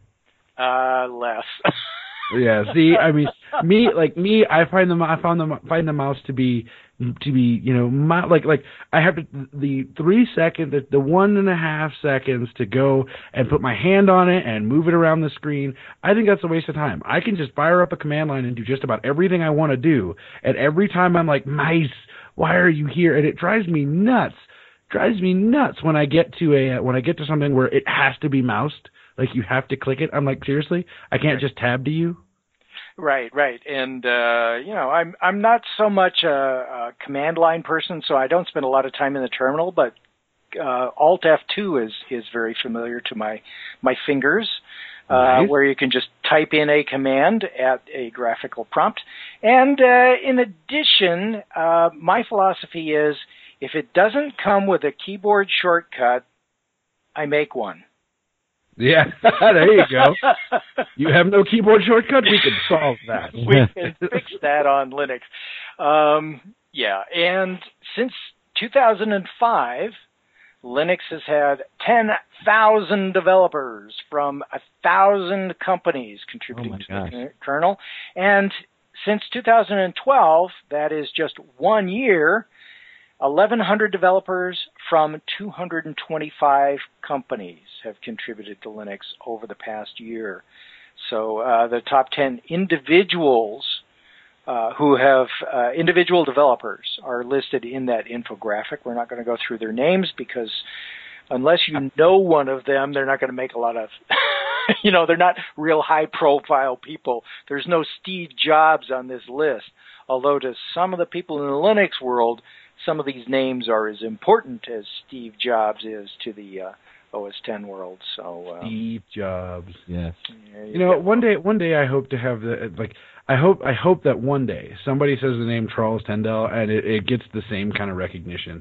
Uh, less. Yeah. See, I mean, me like me. I find the I found the find the mouse to be to be you know my, like like I have to, the three second the, the one and a half seconds to go and put my hand on it and move it around the screen. I think that's a waste of time. I can just fire up a command line and do just about everything I want to do. And every time I'm like, mice, why are you here? And it drives me nuts. Drives me nuts when I get to a when I get to something where it has to be moused. Like you have to click it. I'm like, seriously? I can't just tab to you? Right, right. And, uh, you know, I'm, I'm not so much a, a command line person, so I don't spend a lot of time in the terminal, but, uh, Alt F two is, is very familiar to my, my fingers, uh, nice. Where you can just type in a command at a graphical prompt. And, uh, in addition, uh, my philosophy is if it doesn't come with a keyboard shortcut, I make one. Yeah, there you go. You have no keyboard shortcut? We can solve that. We can fix that on Linux. Um, yeah, and since two thousand five, Linux has had ten thousand developers from one thousand companies contributing oh to the kernel. And since two thousand twelve, that is just one year, eleven hundred developers from two hundred twenty-five companies have contributed to Linux over the past year. So uh, the top ten individuals uh, who have uh, individual developers are listed in that infographic. We're not going to go through their names because unless you know one of them, they're not going to make a lot of, you know, they're not real high-profile people. There's no Steve Jobs on this list. Although to some of the people in the Linux world, some of these names are as important as Steve Jobs is to the uh, O S ten world. So uh, Steve Jobs. Yes. You, you know, one day, one day, I hope to have the like. I hope, I hope that one day somebody says the name Charles Tyndall and it, it gets the same kind of recognition.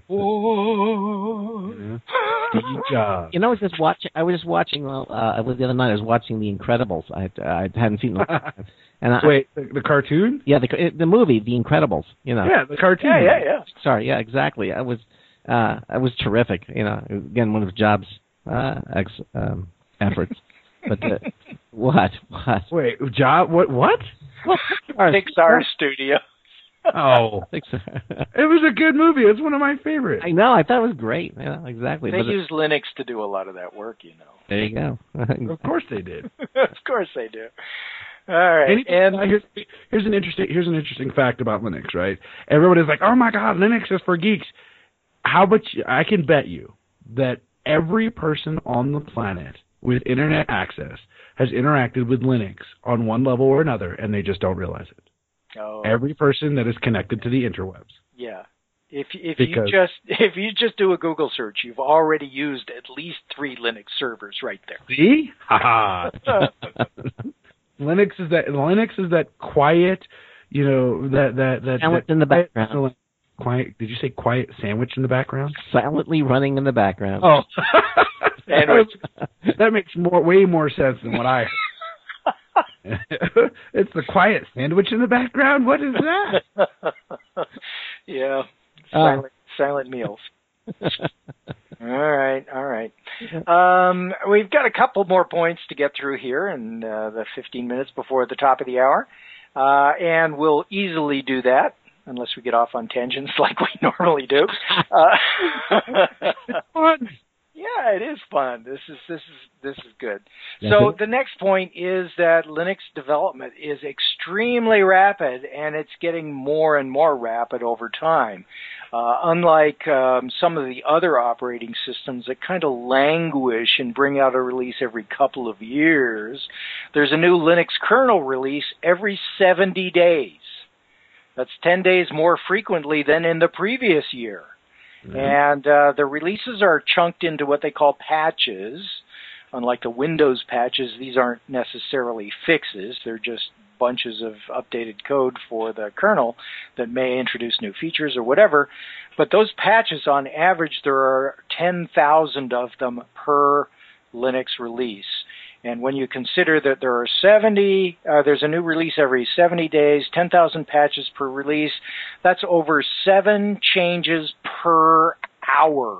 Oh. You know? Steve Jobs. You know, I was just watching. I was just watching. Well, uh, the other night I was watching The Incredibles. I I hadn't seen them. And I, Wait, the, the cartoon? Yeah, the the movie, The Incredibles. You know. Yeah, the cartoon. Yeah, yeah, yeah. Sorry, yeah, exactly. I was, uh, I was terrific. You know, again, one of Jobs' uh, ex um, efforts. But uh, what? What? Wait, Job? What? What? Well, Pixar Studio. Oh, Pixar. It was a good movie. It's one of my favorites. I know. I thought it was great. Yeah, exactly. They but use it, Linux to do a lot of that work, you know. There you go. Of course they did. Of course they do. All right, Anything, and uh, here's, here's an interesting here's an interesting fact about Linux. Right? Everybody's like, "Oh my God, Linux is for geeks." How about you, I can bet you that every person on the planet with internet access has interacted with Linux on one level or another, and they just don't realize it. oh, Every person that is connected to the interwebs. yeah. If if Because- you just if you just do a Google search, you've already used at least three Linux servers right there. See? Ha ha. Linux is that Linux is that quiet, you know, that that that, Sandwich that in the quiet- background. Quiet. Did you say quiet sandwich in the background? Silently running in the background. Oh, Sandwich. that makes more way more sense than what I heard. It's the quiet sandwich in the background. What is that? Yeah. Oh. Silent silent meals. All right, all right. Um, we've got a couple more points to get through here in uh, the fifteen minutes before the top of the hour, uh, and we'll easily do that unless we get off on tangents like we normally do. Uh, Fun. yeah, it is fun. This is this is this is good. Yes, So it is. the next point is that Linux development is extremely rapid, and it's getting more and more rapid over time. Uh, unlike um, some of the other operating systems that kind of languish and bring out a release every couple of years, there's a new Linux kernel release every seventy days. That's ten days more frequently than in the previous year. Mm-hmm. And uh, the releases are chunked into what they call patches. Unlike the Windows patches, these aren't necessarily fixes. They're just bunches of updated code for the kernel that may introduce new features or whatever. But those patches, on average, there are ten thousand of them per Linux release. And when you consider that there are seventy, uh, there's a new release every seventy days, ten thousand patches per release, that's over seven changes per hour.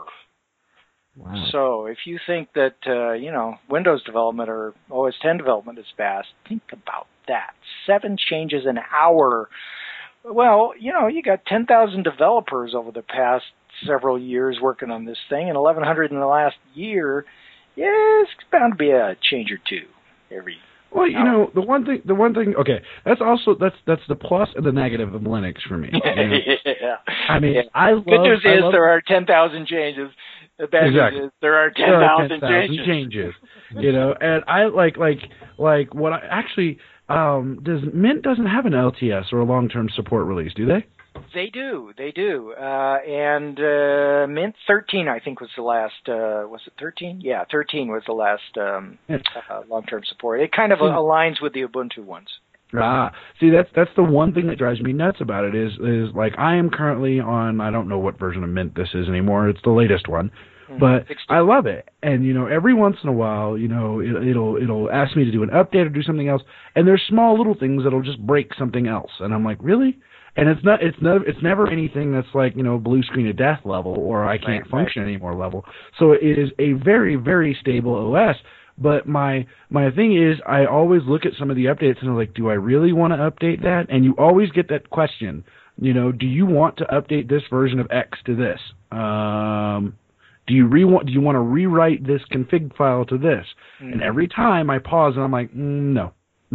Wow. So if you think that, uh, you know, Windows development or O S ten development is fast, think about that. Seven changes an hour. Well, you know, you got ten thousand developers over the past several years working on this thing, and eleven hundred in the last year. Yeah, it's bound to be a change or two every. Well, you know, the one thing, the one thing, okay, that's also, that's that's the plus and the negative of Linux for me. You know? Yeah. I mean, Yeah. I love. Good news I is love, there are ten thousand changes. The bad Exactly. news is there are ten there are thousand changes. changes. You know, and I like, like, like what I actually, um, does Mint doesn't have an L T S or a long-term support release, do they? They do, they do, uh, and uh, Mint thirteen, I think, was the last. Uh, was it thirteen? Yeah, thirteen was the last um, Yeah. uh, long-term support. It kind of Yeah. aligns with the Ubuntu ones. Ah, see, that's that's the one thing that drives me nuts about it is is like I am currently on, I don't know what version of Mint this is anymore. It's the latest one, Mhm. but sixteen. I love it. And you know, every once in a while, you know, it, it'll it'll ask me to do an update or do something else, and there's small little things that'll just break something else, and I'm like, really? And it's not, it's never, it's never anything that's like, you know, blue screen of death level or I can't Right, function anymore level. So it is a very, very stable O S. But my, my thing is I always look at some of the updates and I'm like, do I really want to update that? And you always get that question, you know, do you want to update this version of X to this? Um, do you re do you want to rewrite this config file to this? Mhm. And every time I pause and I'm like, mm, no.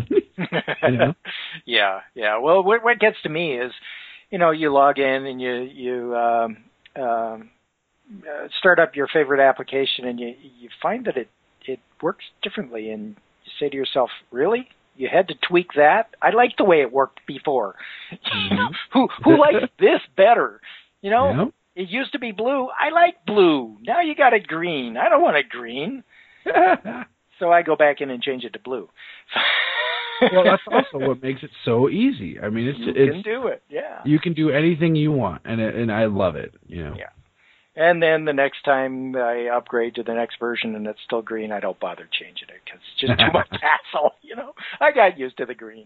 You know? Yeah, yeah. Well, what, what gets to me is, you know, you log in and you you um, um, uh, start up your favorite application, and you you find that it it works differently, and you say to yourself, really? you had to tweak that. I liked the way it worked before. Mm-hmm. who who likes this better? You know, Yep. It used to be blue. I like blue. Now you got it green. I don't want it green. So I go back in and change it to blue. Well, that's also what makes it so easy. I mean, it's you it's, can do it. Yeah. You can do anything you want, and it, and I love it. You know. Yeah. And then the next time I upgrade to the next version and it's still green, I don't bother changing it because it's just too much hassle. You know, I got used to the green.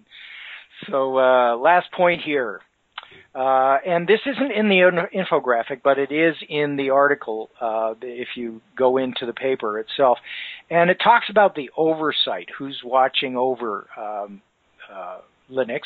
So uh, last point here. Uh, and this isn't in the infographic, but it is in the article uh, if you go into the paper itself. And it talks about the oversight, who's watching over um, uh, Linux.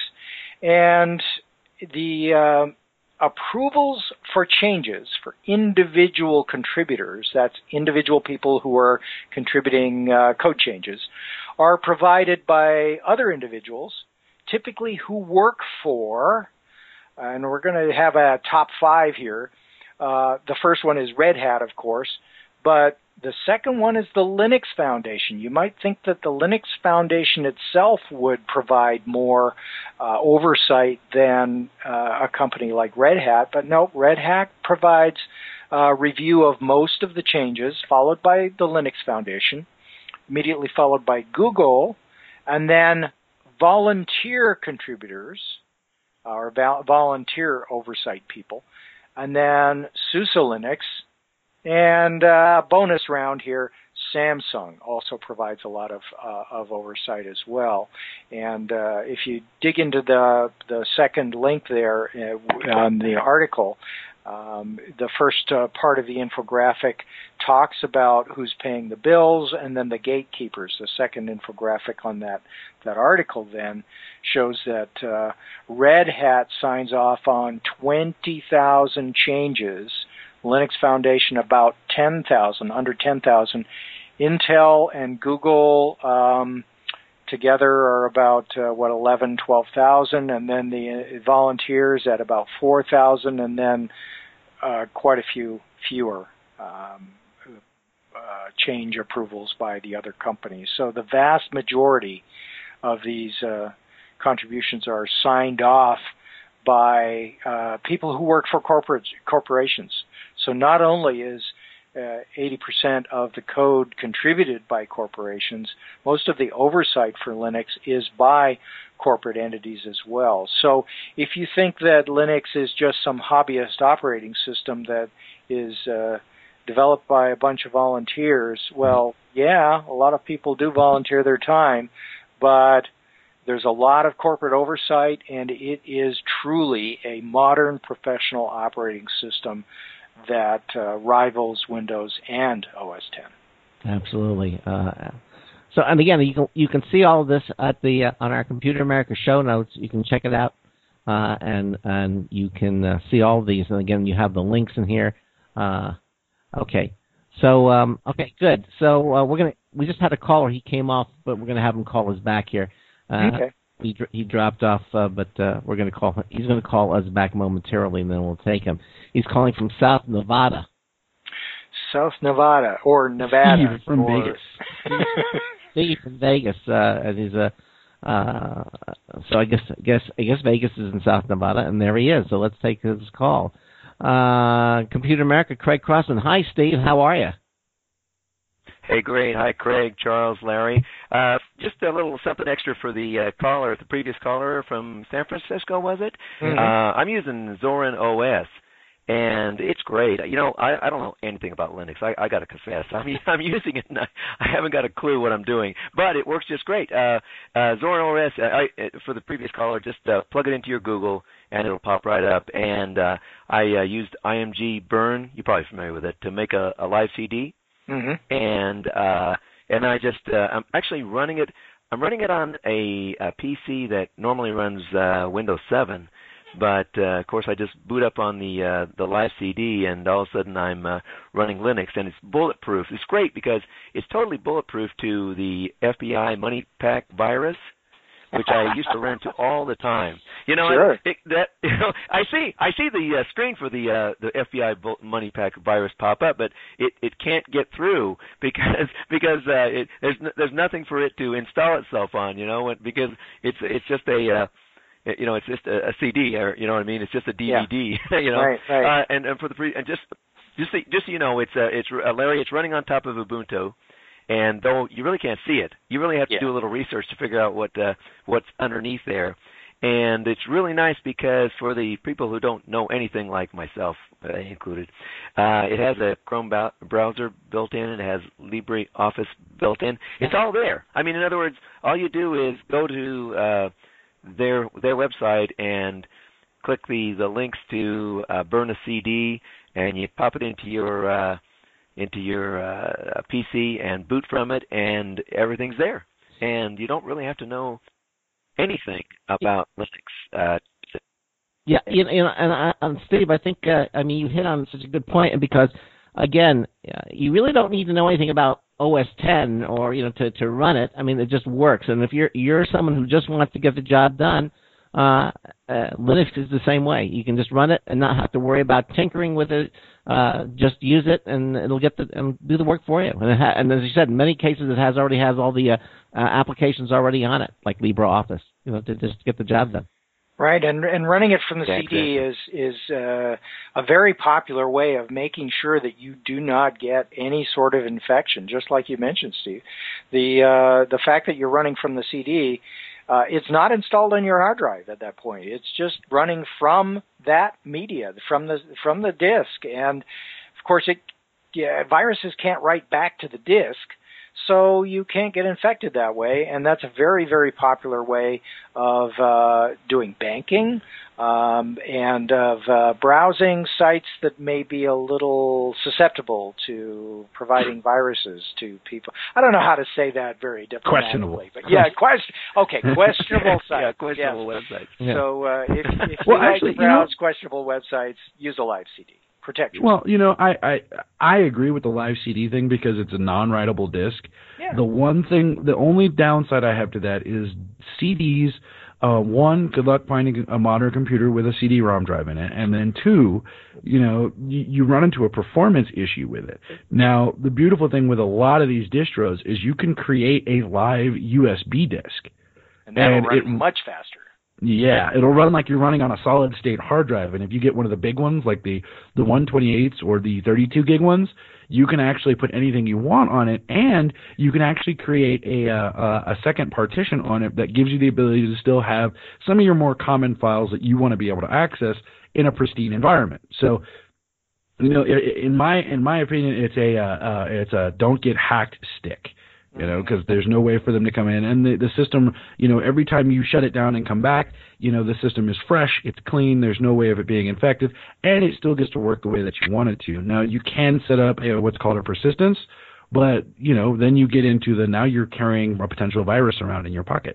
And the uh, approvals for changes for individual contributors, that's individual people who are contributing uh, code changes, are provided by other individuals, typically who work for... And we're going to have a top five here. Uh, the first one is Red Hat, of course, but the second one is the Linux Foundation. You might think that the Linux Foundation itself would provide more uh, oversight than uh, a company like Red Hat, but no, Red Hat provides a review of most of the changes, followed by the Linux Foundation, immediately followed by Google, and then volunteer contributors, or volunteer oversight people, and then SUSE Linux, and uh, bonus round here, Samsung also provides a lot of uh, of oversight as well. And uh, if you dig into the the second link there uh, on the article, um, the first uh, part of the infographic talks about who's paying the bills, and then the gatekeepers. The second infographic on that that article then shows that uh, Red Hat signs off on twenty thousand changes, Linux Foundation about ten thousand, under ten thousand. Intel and Google um, together are about, uh, what, eleven, twelve thousand, and then the volunteers at about four thousand, and then uh, quite a few fewer um, uh, change approvals by the other companies. So the vast majority of these uh, contributions are signed off by uh, people who work for corporate corporations. So not only is uh, eighty percent of the code contributed by corporations, most of the oversight for Linux is by corporate entities as well. So if you think that Linux is just some hobbyist operating system that is uh, developed by a bunch of volunteers, well, yeah, a lot of people do volunteer their time, but there's a lot of corporate oversight, and it is truly a modern professional operating system that uh, rivals Windows and O S ten. Absolutely. Uh, so, and again, you can you can see all of this at the uh, on our Computer America show notes. You can check it out, uh, and and you can uh, see all of these. And again, you have the links in here. Uh, okay. So, um, okay, good. So uh, we're gonna we just had a caller. He came off, but we're gonna have him call us back here. Uh, okay. He he dropped off, uh, but uh, we're going to call him. He's going to call us back momentarily, and then we'll take him. He's calling from South Nevada. South Nevada or Nevada Steve from or... Vegas. Steve from Vegas, uh, and he's a. Uh, so I guess I guess I guess Vegas is in South Nevada, and there he is. So let's take his call. Uh, Computer America, Craig Crossman. Hi, Steve. How are you? Hey, great. Hi, Craig, Charles, Larry. Uh, just a little something extra for the uh, caller, the previous caller from San Francisco, was it? Mm-hmm. Uh, I'm using Zorin O S, and it's great. You know, I, I don't know anything about Linux. I, I got to confess. I'm, I'm using it, and I, I haven't got a clue what I'm doing, but it works just great. Uh, uh, Zorin O S, I, I, for the previous caller, just uh, plug it into your Google, and it'll pop right up. And uh, I uh, used I M G Burn, you're probably familiar with it, to make a, a live C D. Mm-hmm. And uh, and I just uh, I'm actually running it. I'm running it on a, a P C that normally runs uh, Windows seven, but uh, of course I just boot up on the uh, the live C D, and all of a sudden I'm uh, running Linux, and it's bulletproof. It's great because it's totally bulletproof to the F B I Money Pack virus. which I used to run into all the time. You know, sure. it, it, that you know, I see I see the uh, screen for the uh, the F B I Money Pack virus pop up, but it, it can't get through because because uh, it, there's there's nothing for it to install itself on. You know, because it's it's just a uh, you know it's just a, a C D, or you know what I mean. It's just a D V D. Yeah. you know, right, right. Uh, and, and for the pre- and just just so, just so you know, it's uh, it's uh, Larry. It's running on top of Ubuntu. And though you really can't see it, you really have to yeah. do a little research to figure out what uh, what's underneath there. And it's really nice because for the people who don't know anything, like myself uh, included, uh, it has a Chrome b- browser built in. It has LibreOffice built in. It's all there. I mean, in other words, all you do is go to uh, their their website and click the, the links to uh, burn a C D, and you pop it into your uh, into your uh, P C and boot from it, and everything's there. And you don't really have to know anything about Linux. Uh, yeah, you know, you know and, I, and Steve, I think, uh, I mean, you hit on such a good point, and because, again, uh, you really don't need to know anything about O S ten or, you know, to, to run it. I mean, it just works. And if you're you're someone who just wants to get the job done, Uh, uh, Linux is the same way. You can just run it and not have to worry about tinkering with it. Uh, just use it, and it'll get the and do the work for you. And, it ha- and as you said, in many cases, it has already has all the uh, uh, applications already on it, like LibreOffice, you know, to just get the job done. Right, and and running it from the exactly. C D is is uh, a very popular way of making sure that you do not get any sort of infection. Just like you mentioned, Steve, the uh, the fact that you're running from the C D. Uh, it's not installed on your hard drive at that point. It's just running from that media, from the from the disk, and of course, it yeah, viruses can't write back to the disk, so you can't get infected that way. And that's a very very popular way of uh, doing banking um, and of uh, browsing sites that may be a little susceptible to providing viruses to people. I don't know how to say that very diplomatically. Questionable. But yeah, question. Okay, questionable sites. yeah, questionable yes. websites. Yeah. So uh, if, if well, you like actually, to browse you know, questionable websites, use a live C D. Protect yourself. Well, you know, I, I I agree with the live C D thing because it's a non-writable disc. Yeah. The one thing, the only downside I have to that is C Ds. Uh, one, good luck finding a modern computer with a C D ROM drive in it, and then two, you know, you, you run into a performance issue with it. Now, the beautiful thing with a lot of these distros is you can create a live U S B disk, and that'll and run it, much faster. Yeah, it'll run like you're running on a solid state hard drive, and if you get one of the big ones, like the the one twenty-eights or the thirty-two gig ones, you can actually put anything you want on it, and you can actually create a uh, a second partition on it that gives you the ability to still have some of your more common files that you want to be able to access in a pristine environment. So, you know, in my in my opinion, it's a uh, uh, it's a don't get hacked stick. You know, because there's no way for them to come in. And the, the system, you know, every time you shut it down and come back, you know, the system is fresh, it's clean, there's no way of it being infected, and it still gets to work the way that you want it to. Now, you can set up a, what's called a persistence, but, you know, then you get into the now you're carrying a potential virus around in your pocket.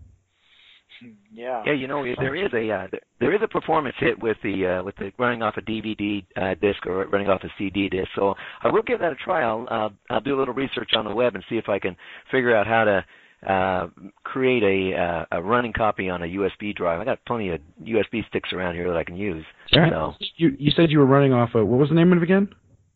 Yeah. Yeah, you know, there is a uh, there is a performance hit with the uh, with the running off a D V D uh, disc or running off a C D disc. So I will give that a try. I'll uh, I'll do a little research on the web and see if I can figure out how to uh, create a uh, a running copy on a U S B drive. I got plenty of U S B sticks around here that I can use. Sure. So. You you said you were running off a, what was the name of it again?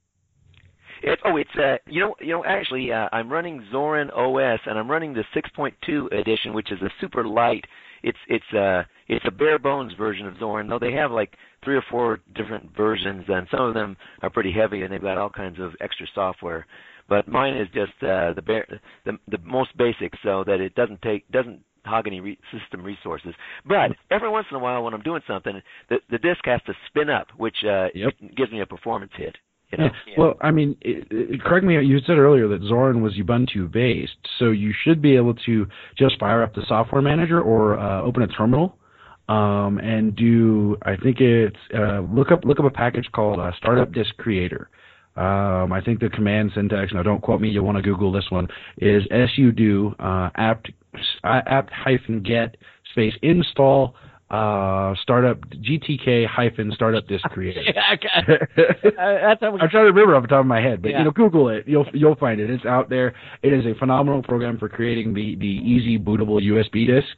It, oh, it's uh, you know, you know, actually, uh, I'm running Zorin O S, and I'm running the six point two edition, which is a super light. It's it's uh it's a bare bones version of Zorin, though they have like three or four different versions, and some of them are pretty heavy, and they've got all kinds of extra software. But mine is just uh, the bare, the the most basic, so that it doesn't take doesn't hog any re- system resources. But every once in a while, when I'm doing something, the the disk has to spin up, which uh, yep. gives me a performance hit. You know? Yeah. Well, I mean, it, it, correct me. You said earlier that Zorin was Ubuntu based, so you should be able to just fire up the software manager or uh, open a terminal um, and do. I think it's uh, look up look up a package called uh, Startup Disk Creator. Um, I think the command syntax. Now, don't quote me. You'll want to Google this one. Is sudo uh, apt apt hyphen get space install. Uh, startup G T K hyphen startup disk creator. yeah, okay. uh, that's how we... I'm trying to remember off the top of my head, but yeah. you know, Google it. You'll you'll find it. It's out there. It is a phenomenal program for creating the, the easy bootable U S B disks.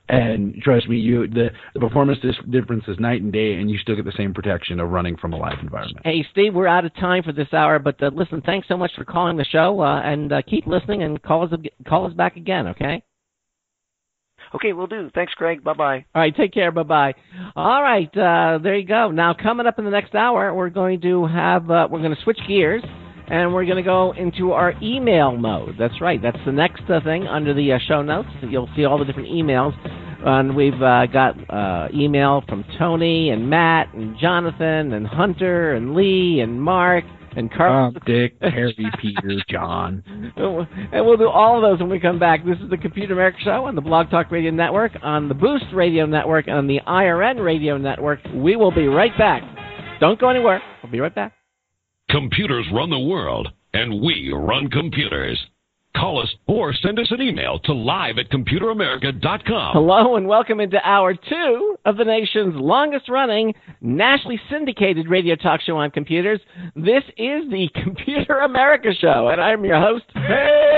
And trust me, you the, the performance difference is night and day, and you still get the same protection of running from a live environment. Hey, Steve, we're out of time for this hour, but uh, listen, thanks so much for calling the show, uh, and uh, keep listening and call us call us back again, okay? Okay, we'll do. Thanks, Craig. Bye-bye. All right, take care. Bye-bye. All right, uh, there you go. Now, coming up in the next hour, we're going to have, uh, we're going to switch gears, and we're going to go into our email mode. That's right. That's the next uh, thing under the uh, show notes. You'll see all the different emails. And we've uh, got uh, email from Tony and Matt and Jonathan and Hunter and Lee and Mark and Carl. Um, Dick, Harry, Peter, John. And we'll do all of those when we come back. This is the Computer America Show on the Blog Talk Radio Network, on the Boost Radio Network, and on the I R N Radio Network. We will be right back. Don't go anywhere. We'll be right back. Computers run the world, and we run computers. Call us or send us an email to live at computer america dot com. Hello and welcome into hour two of the nation's longest-running, nationally syndicated radio talk show on computers. This is the Computer America Show, and I'm your host, Craig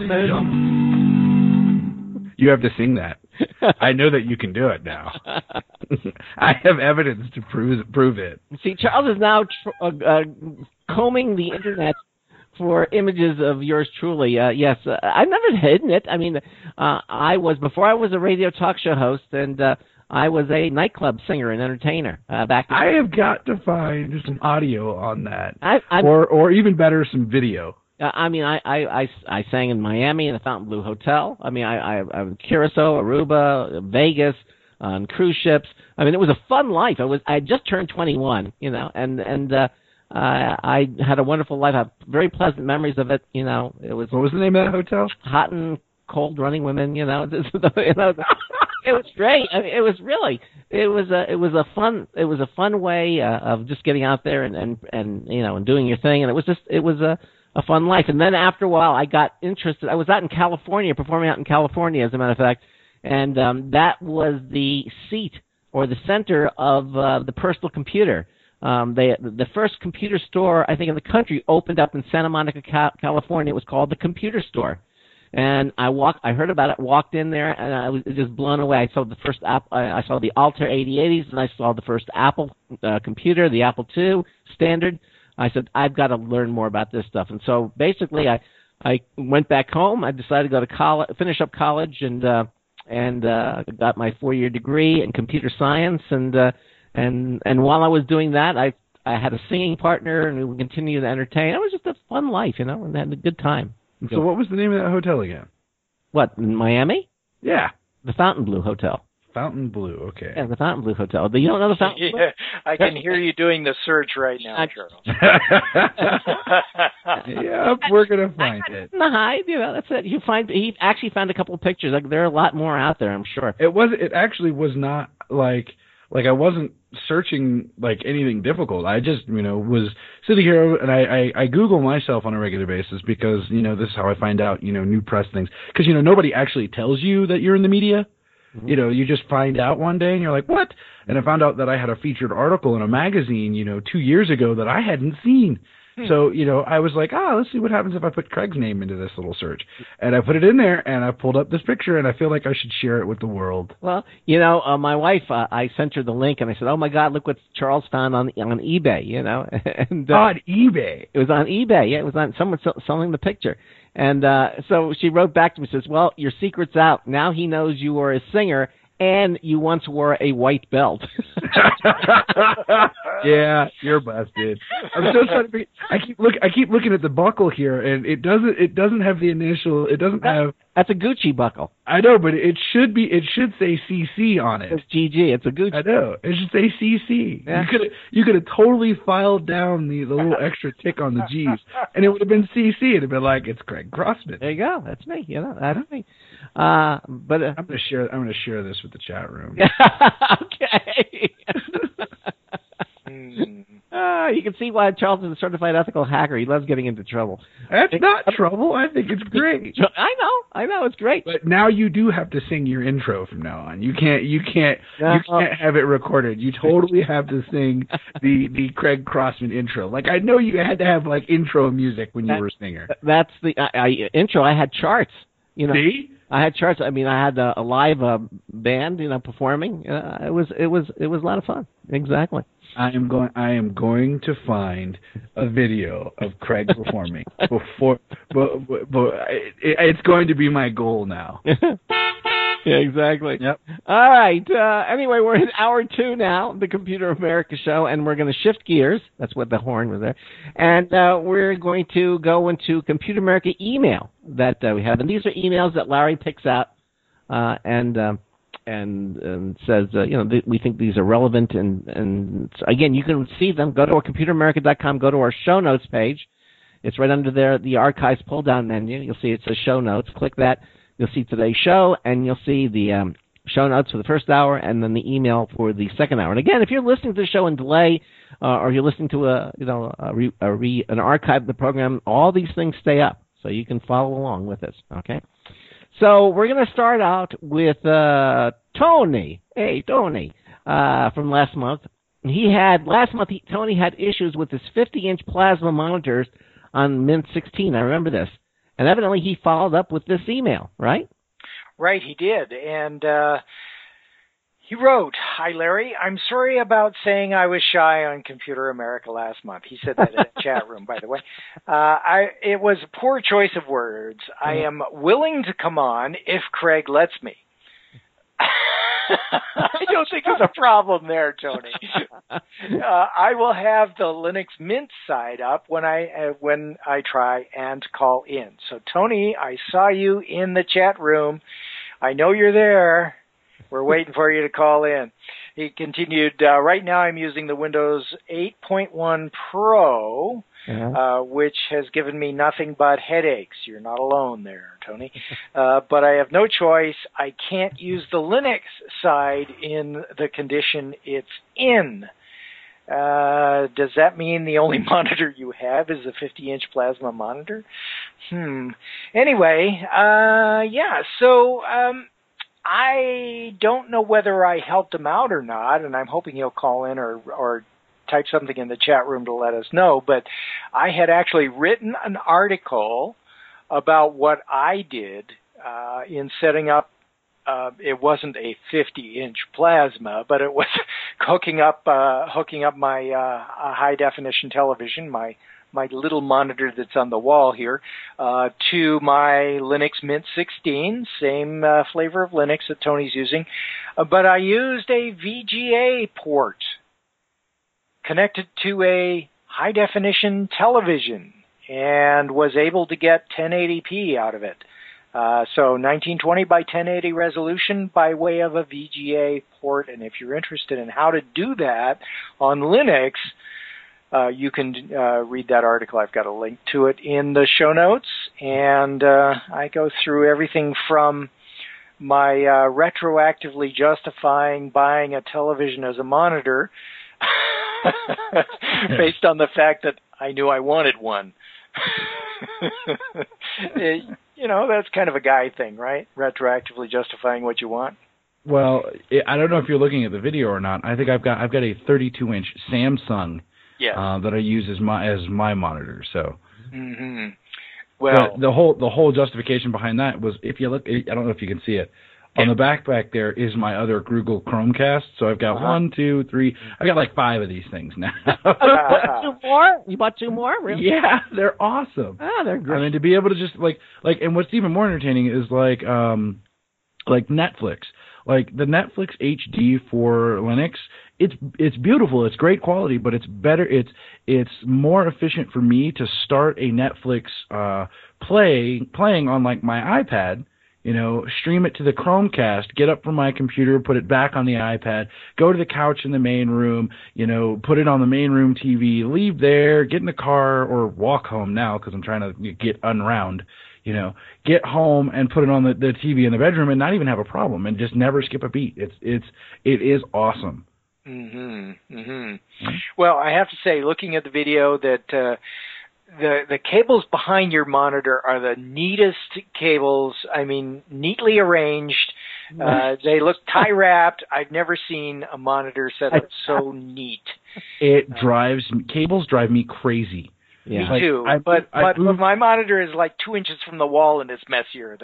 Crossman. You have to sing that. I know that you can do it now. I have evidence to prove prove it. See, Charles is now tr- uh, uh, combing the internet for images of yours truly. Uh, yes, uh, I've never hidden it. I mean, uh, I was, before I was a radio talk show host, and uh, I was a nightclub singer and entertainer uh, back in I have got to find some audio on that. I, or, or even better, some video. Uh, I mean, I, I, I, I sang in Miami in the Fontainebleau Hotel. I mean, I, I, I Curacao, Aruba, Vegas, on cruise ships. I mean, it was a fun life. I was, I had just turned twenty-one, you know, and, and, uh, Uh, I had a wonderful life. I have very pleasant memories of it. You know, it was. What was the name of that hotel? Hot and cold running women. You know, you know it was great. I mean, it was really. It was a. It was a fun. It was a fun way uh, of just getting out there and, and and you know and doing your thing. And it was just. It was a a fun life. And then after a while, I got interested. I was out in California, performing out in California, as a matter of fact, and um, that was the seat or the center of uh, the personal computer. Um, they, the first computer store, I think, in the country opened up in Santa Monica, California. It was called the Computer Store. And I walked, I heard about it, walked in there, and I was just blown away. I saw the first app, I saw the Altair eighty eighties, and I saw the first Apple uh, computer, the Apple two standard. I said, I've got to learn more about this stuff. And so basically, I, I went back home. I decided to go to college, finish up college, and uh, and uh, got my four-year degree in computer science. And uh, And and while I was doing that, I I had a singing partner, and we would continue to entertain. It was just a fun life, you know, and had a good time. So what was the name of that hotel again? What, in Miami? Yeah. The Fontainebleau Hotel. Fontainebleau, okay. Yeah, the Fontainebleau Hotel. You don't know the Fontainebleau? Yeah, I can hear you doing the search right now, Charles. Yep, we're going to find it. In the hide, you know, that's it. You find He actually found a couple of pictures. Like, there are a lot more out there, I'm sure. It was. It actually was not like... Like, I wasn't searching, like, anything difficult. I just, you know, was sitting here, and I, I, I Google myself on a regular basis because, you know, this is how I find out, you know, new press things. Because, you know, nobody actually tells you that you're in the media. Mm-hmm. You know, you just find out one day, and you're like, what? And I found out that I had a featured article in a magazine, you know, two years ago that I hadn't seen. Hmm. So, you know, I was like, ah, oh, let's see what happens if I put Craig's name into this little search. And I put it in there, and I pulled up this picture, and I feel like I should share it with the world. Well, you know, uh, my wife, uh, I sent her the link, and I said, oh, my God, look what Charles found on on eBay, you know. and uh, On eBay? It was on eBay. Yeah, it was on someone selling the picture. And uh, so she wrote back to me and says, well, your secret's out. Now he knows you were a singer, and you once wore a white belt. Yeah, you're busted. I'm still trying to figure, I keep look. I keep looking at the buckle here, and it doesn't. It doesn't have the initial. It doesn't have. That's a Gucci buckle. I know, but it should be. It should say C C on it. It's G G. It's a Gucci. I know. It should say C C. Yeah. You could. You could have totally filed down the, the little extra tick on the G's, and it would have been C C. It'd have been like it's Craig Crossman. There you go. That's me. You know, that's me. Uh, but uh, I'm gonna share. I'm gonna share this with the chat room. Okay. Uh, you can see why Charles is a certified ethical hacker. He loves getting into trouble. That's not trouble. I think it's great. I know. I know. It's great. But now you do have to sing your intro from now on. You can't. You can't. No. You can't have it recorded. You totally have to sing the the Craig Crossman intro. Like I know you had to have like intro music when you that, were a singer. That's the uh, I, intro. I had charts. You know. See? I had charts. I mean, I had a, a live uh, band, you know, performing. Uh, it was it was it was a lot of fun. Exactly. I am going. I am going to find a video of Craig performing before. But, but, but it, it's going to be my goal now. Yeah, exactly. Yep. All right. Uh, anyway, we're in hour two now, the Computer America show, and we're going to shift gears. That's what the horn was there. And uh, we're going to go into Computer America email that uh, we have. And these are emails that Larry picks out uh, and, um, and and says, uh, you know, th- we think these are relevant. And, and so again, you can see them. Go to our computer america dot com. Go to our show notes page. It's right under there, the archives pull-down menu. You'll see it says show notes. Click that. You'll see today's show, and you'll see the um, show notes for the first hour, and then the email for the second hour. And again, if you're listening to the show in delay, uh, or you're listening to a you know a re, a re, an archive of the program, all these things stay up, so you can follow along with us. Okay. So we're going to start out with uh, Tony. Hey, Tony, uh, from last month. He had last month. He, Tony had issues with his fifty-inch plasma monitors on Mint sixteen. I remember this. And evidently he followed up with this email, right? Right, he did. And uh, he wrote, "Hi, Larry. I'm sorry about saying I was shy on Computer America last month." He said that in the chat room, by the way. Uh, I It was a poor choice of words. I am willing to come on if Craig lets me. I don't think there's a problem there, Tony. Uh, I will have the Linux Mint side up when I uh, when I try and call in. So, Tony, I saw you in the chat room. I know you're there. We're waiting for you to call in. He continued, uh, right now I'm using the Windows eight point one Pro, uh-huh. uh, which has given me nothing but headaches. You're not alone there, Tony. Uh, but I have no choice. I can't use the Linux side in the condition it's in. Uh, does that mean the only monitor you have is a fifty-inch plasma monitor? Hmm. Anyway, uh, yeah, so... Um, I don't know whether I helped him out or not, and I'm hoping he'll call in or, or type something in the chat room to let us know, but I had actually written an article about what I did uh, in setting up, uh, it wasn't a fifty-inch plasma, but it was hooking up uh, hooking up my uh, high-definition television, my my little monitor that's on the wall here, uh, to my Linux Mint sixteen, same uh, flavor of Linux that Tony's using. Uh, but I used a V G A port connected to a high-definition television and was able to get ten eighty p out of it. Uh, so nineteen twenty by ten eighty resolution by way of a V G A port. And if you're interested in how to do that on Linux, Uh, you can uh, read that article. I've got a link to it in the show notes, and uh, I go through everything from my uh, retroactively justifying buying a television as a monitor based on the fact that I knew I wanted one. it, you know, that's kind of a guy thing, right? Retroactively justifying what you want. Well, I don't know if you're looking at the video or not. I think I've got I've got a thirty-two inch Samsung. Yeah. Uh, that I use as my as my monitor. So, mm-hmm. well, but the whole the whole justification behind that was, if you look, I don't know if you can see it on the back back there is my other Google Chromecast. So I've got uh-huh. one, two, three. I've got like five of these things now. Two more? You bought two more? Really? Yeah, they're awesome. Ah, they're great. I mean, to be able to just like like, and what's even more entertaining is like um like Netflix. Like the Netflix H D for Linux, it's it's beautiful, it's great quality, but it's better, it's it's more efficient for me to start a Netflix uh, play playing on like my iPad, you know, stream it to the Chromecast, get up from my computer, put it back on the iPad, go to the couch in the main room, you know, put it on the main room T V, leave there, get in the car or walk home now because I'm trying to get unround. You know, get home and put it on the, the T V in the bedroom and not even have a problem and just never skip a beat. It's it's it is awesome. Mhm. Mhm. Well, I have to say, looking at the video, that uh, the the cables behind your monitor are the neatest cables. I mean, neatly arranged. Uh, they look tie wrapped. I've never seen a monitor set up so neat. It drives cables drive me crazy. Yeah. Me like, too, I, but I, but, I, but my monitor is like two inches from the wall and it's messier than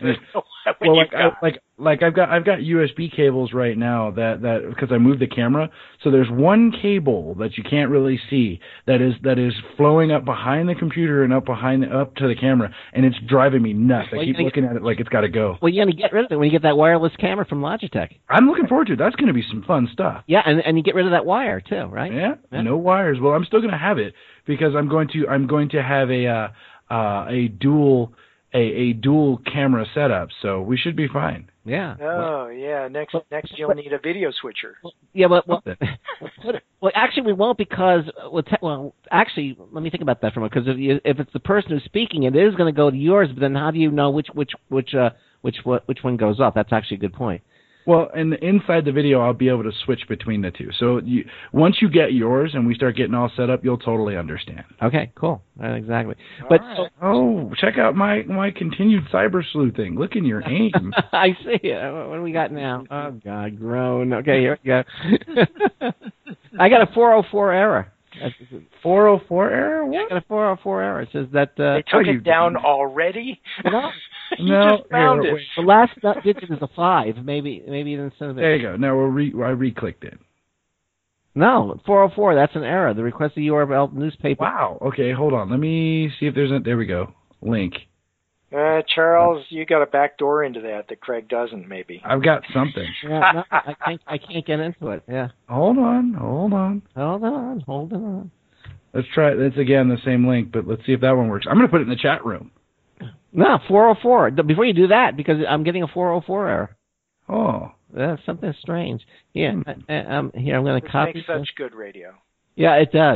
when well, you like, I, like, like I've got I've got U S B cables right now that that because I moved the camera, so there's one cable that you can't really see that is that is flowing up behind the computer and up behind the, up to the camera, and it's driving me nuts. I well, keep looking at it like it's got to go. Well, you're gonna get rid of it when you get that wireless camera from Logitech. I'm looking forward to it. That's going to be some fun stuff. Yeah, and and you get rid of that wire too, right? Yeah, yeah. no wires. Well, I'm still going to have it because I'm going to I'm going to have a uh, uh, a dual a, a dual camera setup, so we should be fine. Yeah. Oh, yeah. Next, but, next you'll but, need a video switcher. Yeah, but well, well, actually, we won't because well, te- well, actually, let me think about that for a moment. Because if you, if it's the person who's speaking, it is going to go to yours. But then, how do you know which which which uh which which one goes off? That's actually a good point. Well, and inside the video, I'll be able to switch between the two. So you, once you get yours and we start getting all set up, you'll totally understand. Okay, cool. Uh, exactly. All but right. so, oh, check out my, my continued cyber sleuthing. Look in your aim. I see it. What do we got now? Oh God, groan. Okay, here we go. I got a four oh four error. four oh four error? What? I got a four oh four error. It says that uh, they took oh, it down already. No. you no, just found here, it. wait. The last digit is a five. Maybe, maybe instead of it. There you go. Now we'll re, I re-clicked it. No, four oh four. That's an error. The requested U R L newspaper. Wow. Okay, hold on. Let me see if there's a. There we go. Link. Uh, Charles, you got a back door into that that Craig doesn't. Maybe. I've got something. Yeah, no, I can't. I can't get into it. Yeah. Hold on. Hold on. Hold on. Hold on. Let's try. It's again the same link, but let's see if that one works. I'm going to put it in the chat room. No, four oh four. Before you do that, because I'm getting a four oh four error. Oh. That's something strange. Yeah, Hmm. I, I, um, here, I'm going to copy Makes such this. good radio. Yeah, it does.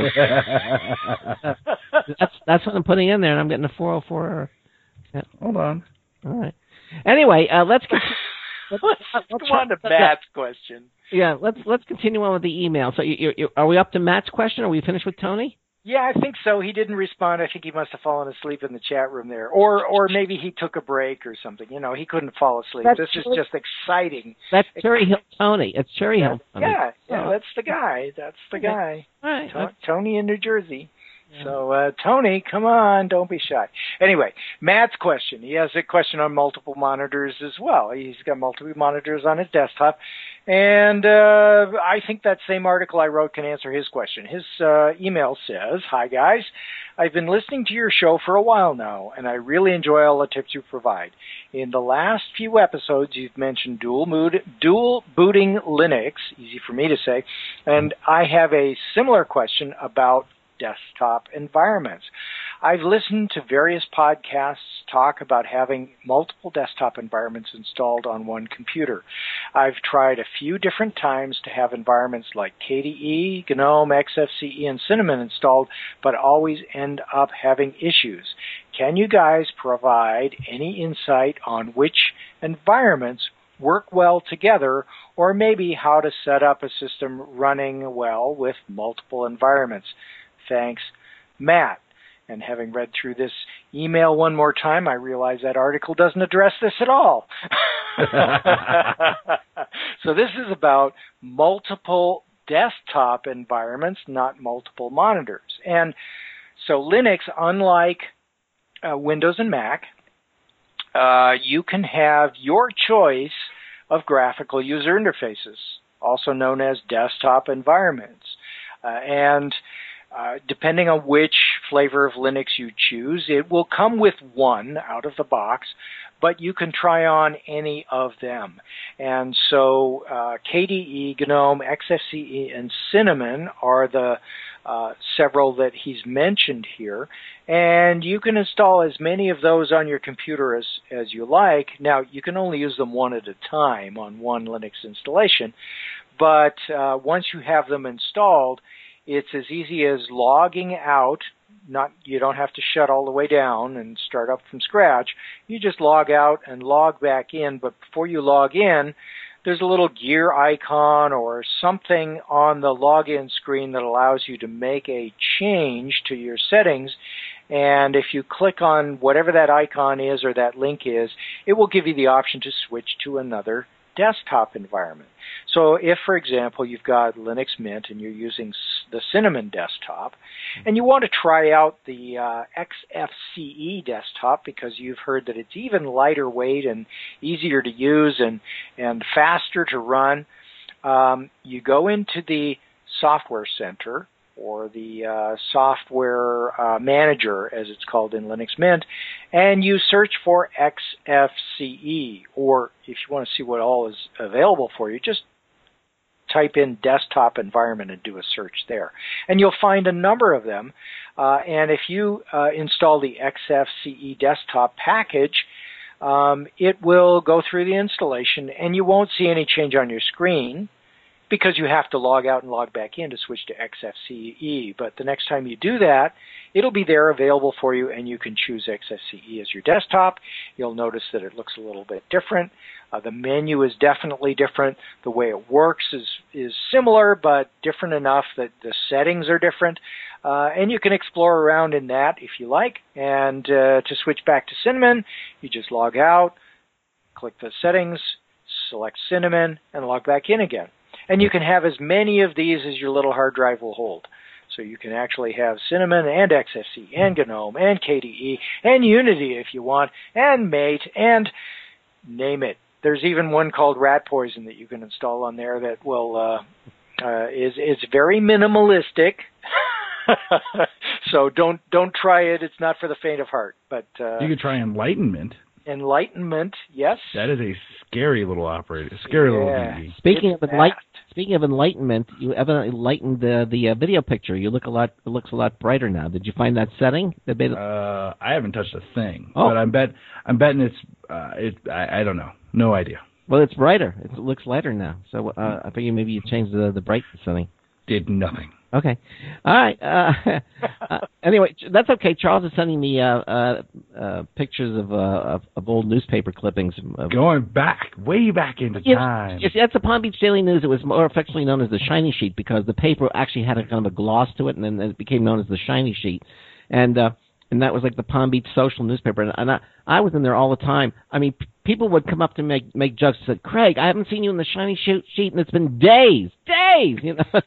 that's that's what I'm putting in there, and I'm getting a four oh four error. Yeah. Hold on. All right. Anyway, uh, let's continue. Let's, let's go on to Matt's question. Yeah, let's let's continue on with the email. So, you, you, you, are we up to Matt's question? Are we finished with Tony? Yeah, I think so. He didn't respond. I think he must have fallen asleep in the chat room there, or or maybe he took a break or something. You know, he couldn't fall asleep. That's this is Cherry, just exciting. That's Cherry Hill Tony. It's Cherry yeah, Hill Tony. Yeah, yeah, oh. that's the guy. That's the Okay. guy. All right. To- Tony in New Jersey. Yeah. So, uh, Tony, come on, don't be shy. Anyway, Matt's question. He has a question on multiple monitors as well. He's got multiple monitors on his desktop. And uh, I think that same article I wrote can answer his question. His uh, email says, "Hi, guys. I've been listening to your show for a while now, and I really enjoy all the tips you provide. In the last few episodes, you've mentioned dual, mood, dual booting Linux, easy for me to say, and I have a similar question about desktop environments. I've listened to various podcasts talk about having multiple desktop environments installed on one computer. I've tried a few different times to have environments like K D E, GNOME, X F C E, and Cinnamon installed, but always end up having issues. Can you guys provide any insight on which environments work well together, or maybe how to set up a system running well with multiple environments? Thanks, Matt." And having read through this email one more time, I realize that article doesn't address this at all. So this is about multiple desktop environments, not multiple monitors. And so Linux, unlike uh, Windows and Mac, uh, you can have your choice of graphical user interfaces, also known as desktop environments. Uh, and Uh, depending on which flavor of Linux you choose, it will come with one out of the box, but you can try on any of them. And so uh, K D E, GNOME, X F C E, and Cinnamon are the uh, several that he's mentioned here. And you can install as many of those on your computer as, as you like. Now, you can only use them one at a time on one Linux installation, but uh, once you have them installed, it's as easy as logging out. Not, you don't have to shut all the way down and start up from scratch. You just log out and log back in. But before you log in, there's a little gear icon or something on the login screen that allows you to make a change to your settings. And if you click on whatever that icon is or that link is, it will give you the option to switch to another desktop environment. So if, for example, you've got Linux Mint and you're using the Cinnamon desktop, and you want to try out the uh, X F C E desktop because you've heard that it's even lighter weight and easier to use and, and faster to run, um, you go into the Software Center or the uh, Software uh, Manager, as it's called in Linux Mint, and you search for X F C E, or if you want to see what all is available for you, just type in desktop environment and do a search there. And you'll find a number of them, uh, and if you uh, install the X F C E desktop package, um, it will go through the installation, and you won't see any change on your screen, because you have to log out and log back in to switch to X F C E. But the next time you do that, it'll be there available for you, and you can choose X F C E as your desktop. You'll notice that it looks a little bit different. Uh, the menu is definitely different. The way it works is, is similar, but different enough that the settings are different. Uh, and you can explore around in that if you like. And uh, to switch back to Cinnamon, you just log out, click the settings, select Cinnamon, and log back in again. And you can have as many of these as your little hard drive will hold. So you can actually have Cinnamon and X F C and GNOME and K D E and Unity if you want, and Mate, and name it. There's even one called Rat Poison that you can install on there that will uh, uh, is is very minimalistic. So don't don't try it. It's not for the faint of heart. But uh, you could try Enlightenment. Enlightenment, yes. That is a scary little operator, scary yeah. little D V D. Speaking it's of enlightenment, speaking of enlightenment, you evidently lightened the the uh, video picture. You look a lot. It looks a lot brighter now. Did you find that setting? That made it... Uh, I haven't touched a thing, oh. but I'm bet I'm betting it's uh, it. I, I don't know, no idea. Well, it's brighter. It looks lighter now. So uh, I figure maybe you changed the the brightness setting. Did nothing. Okay. All right. Uh, uh, anyway, that's okay. Charles is sending me uh, uh, uh, pictures of, uh, of of old newspaper clippings. Of, Going back, way back into yes, time. Yes, that's the Palm Beach Daily News. It was more affectionately known as the Shiny Sheet because the paper actually had a kind of a gloss to it, and then it became known as the Shiny Sheet. And uh, and that was like the Palm Beach social newspaper. And, and I, I was in there all the time. I mean, p- people would come up to me make make jokes and said, "Craig, I haven't seen you in the Shiny Sheet, and it's been days, days." You know.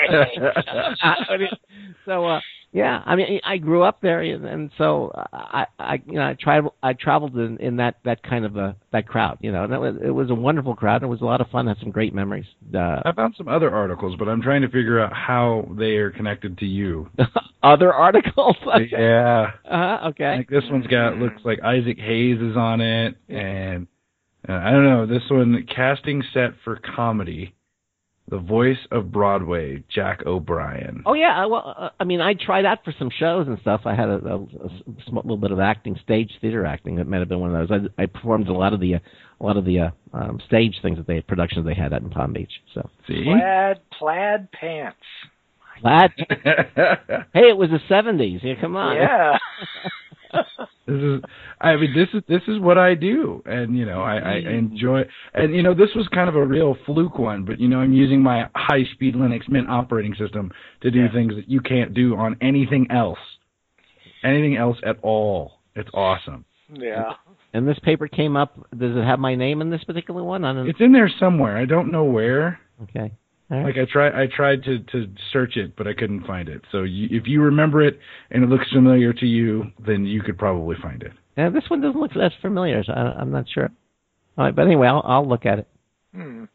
So uh, yeah, I mean, I grew up there, and, and so I, I, you know, I tried, I traveled in, in that, that kind of a that crowd, you know, and it was, it was a wonderful crowd. It was a lot of fun. I had some great memories. Uh, I found some other articles, but I'm trying to figure out how they are connected to you. Other articles? Yeah. Uh-huh, okay. Like this one's got looks like Isaac Hayes is on it, and uh, I don't know. This one, casting set for comedy. The voice of Broadway, Jack O'Brien. Oh yeah, well, uh, I mean, I tried out for some shows and stuff. I had a, a, a small, little bit of acting, stage theater acting. That might have been one of those. I, I performed a lot of the, uh, a lot of the uh, um, stage things that they productions they had out in Palm Beach. So see, plaid plaid pants. Plaid. Hey, it was the seventies. Yeah, come on. Yeah. This is, I mean, this is this is what I do, and you know, I, I enjoy, and you know, this was kind of a real fluke one, but you know, I'm using my high-speed Linux Mint operating system to do yeah. things that you can't do on anything else, anything else at all. It's awesome. Yeah. And this paper came up. Does it have my name in this particular one? I don't... It's in there somewhere. I don't know where. Okay. All right. Like I tried, I tried to, to search it, but I couldn't find it. So you, if you remember it and it looks familiar to you, then you could probably find it. Yeah, this one doesn't look that familiar, so I, I'm not sure. All right, but anyway, I'll, I'll look at it. Hmm.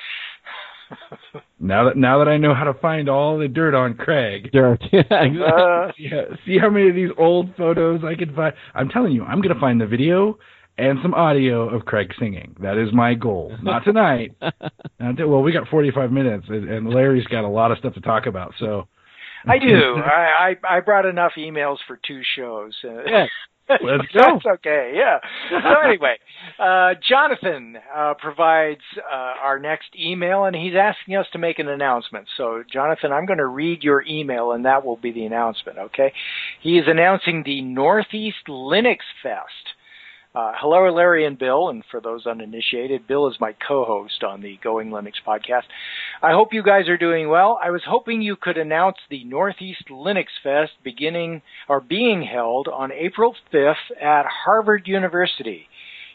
Now that now that I know how to find all the dirt on Craig, dirt. Yeah, exactly. Uh, yeah, see how many of these old photos I can find. I'm telling you, I'm going to find the video and some audio of Craig singing. That is my goal. Not tonight. Not to, well, we got forty-five minutes, and, and Larry's got a lot of stuff to talk about. So I do. I, I I brought enough emails for two shows. Uh, yeah. Let's go. That's okay, yeah. So anyway, uh, Jonathan uh, provides uh, our next email, and he's asking us to make an announcement. So, Jonathan, I'm going to read your email, and that will be the announcement, okay? He is announcing the Northeast Linux Fest. Uh, hello, Larry and Bill, and for those uninitiated, Bill is my co-host on the Going Linux podcast. I hope you guys are doing well. I was hoping you could announce the Northeast Linux Fest beginning or being held on April fifth at Harvard University.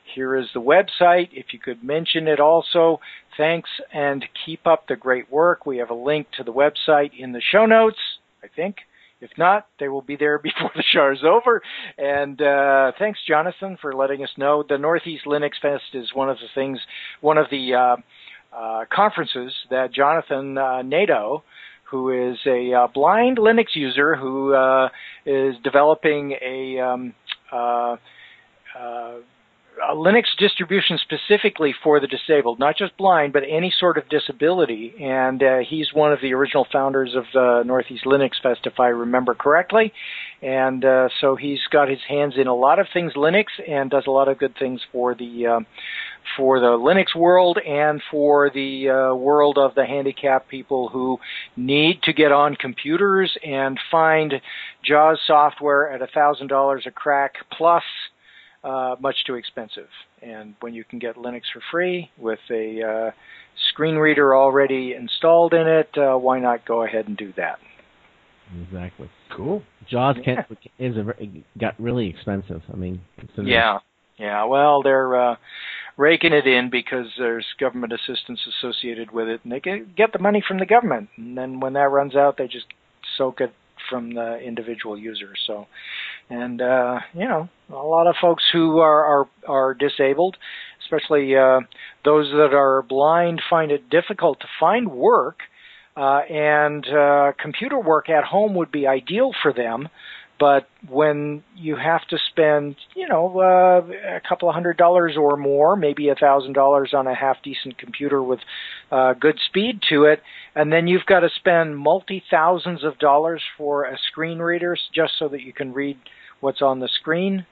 Here is the website. If you could mention it also, thanks, and keep up the great work. We have a link to the website in the show notes, I think. If not, they will be there before the show is over. And uh, thanks, Jonathan, for letting us know. The Northeast Linux Fest is one of the things, one of the uh, uh, conferences that Jonathan uh, Nadeau, who is a uh, blind Linux user who uh, is developing a, um, uh, uh, a Linux distribution specifically for the disabled, not just blind, but any sort of disability. And uh, he's one of the original founders of the Northeast Linux Fest, if I remember correctly. And uh, so he's got his hands in a lot of things Linux and does a lot of good things for the uh, for the Linux world and for the uh, world of the handicapped people who need to get on computers and find JAWS software at one thousand dollars a crack plus uh, much too expensive. And when you can get Linux for free with a uh, screen reader already installed in it, uh, why not go ahead and do that? Exactly. Cool. JAWS can, is a, got really expensive. I mean, yeah, yeah. Well, they're uh, raking it in because there's government assistance associated with it, and they can get the money from the government. And then when that runs out, they just soak it from the individual user. So, and uh, you know, a lot of folks who are are, are disabled, especially uh, those that are blind, find it difficult to find work. Uh, and uh, computer work at home would be ideal for them, but when you have to spend, you know, uh, a couple of hundred dollars or more, maybe a thousand dollars on a half-decent computer with uh, good speed to it, and then you've got to spend multi-thousands of dollars for a screen reader just so that you can read what's on the screen,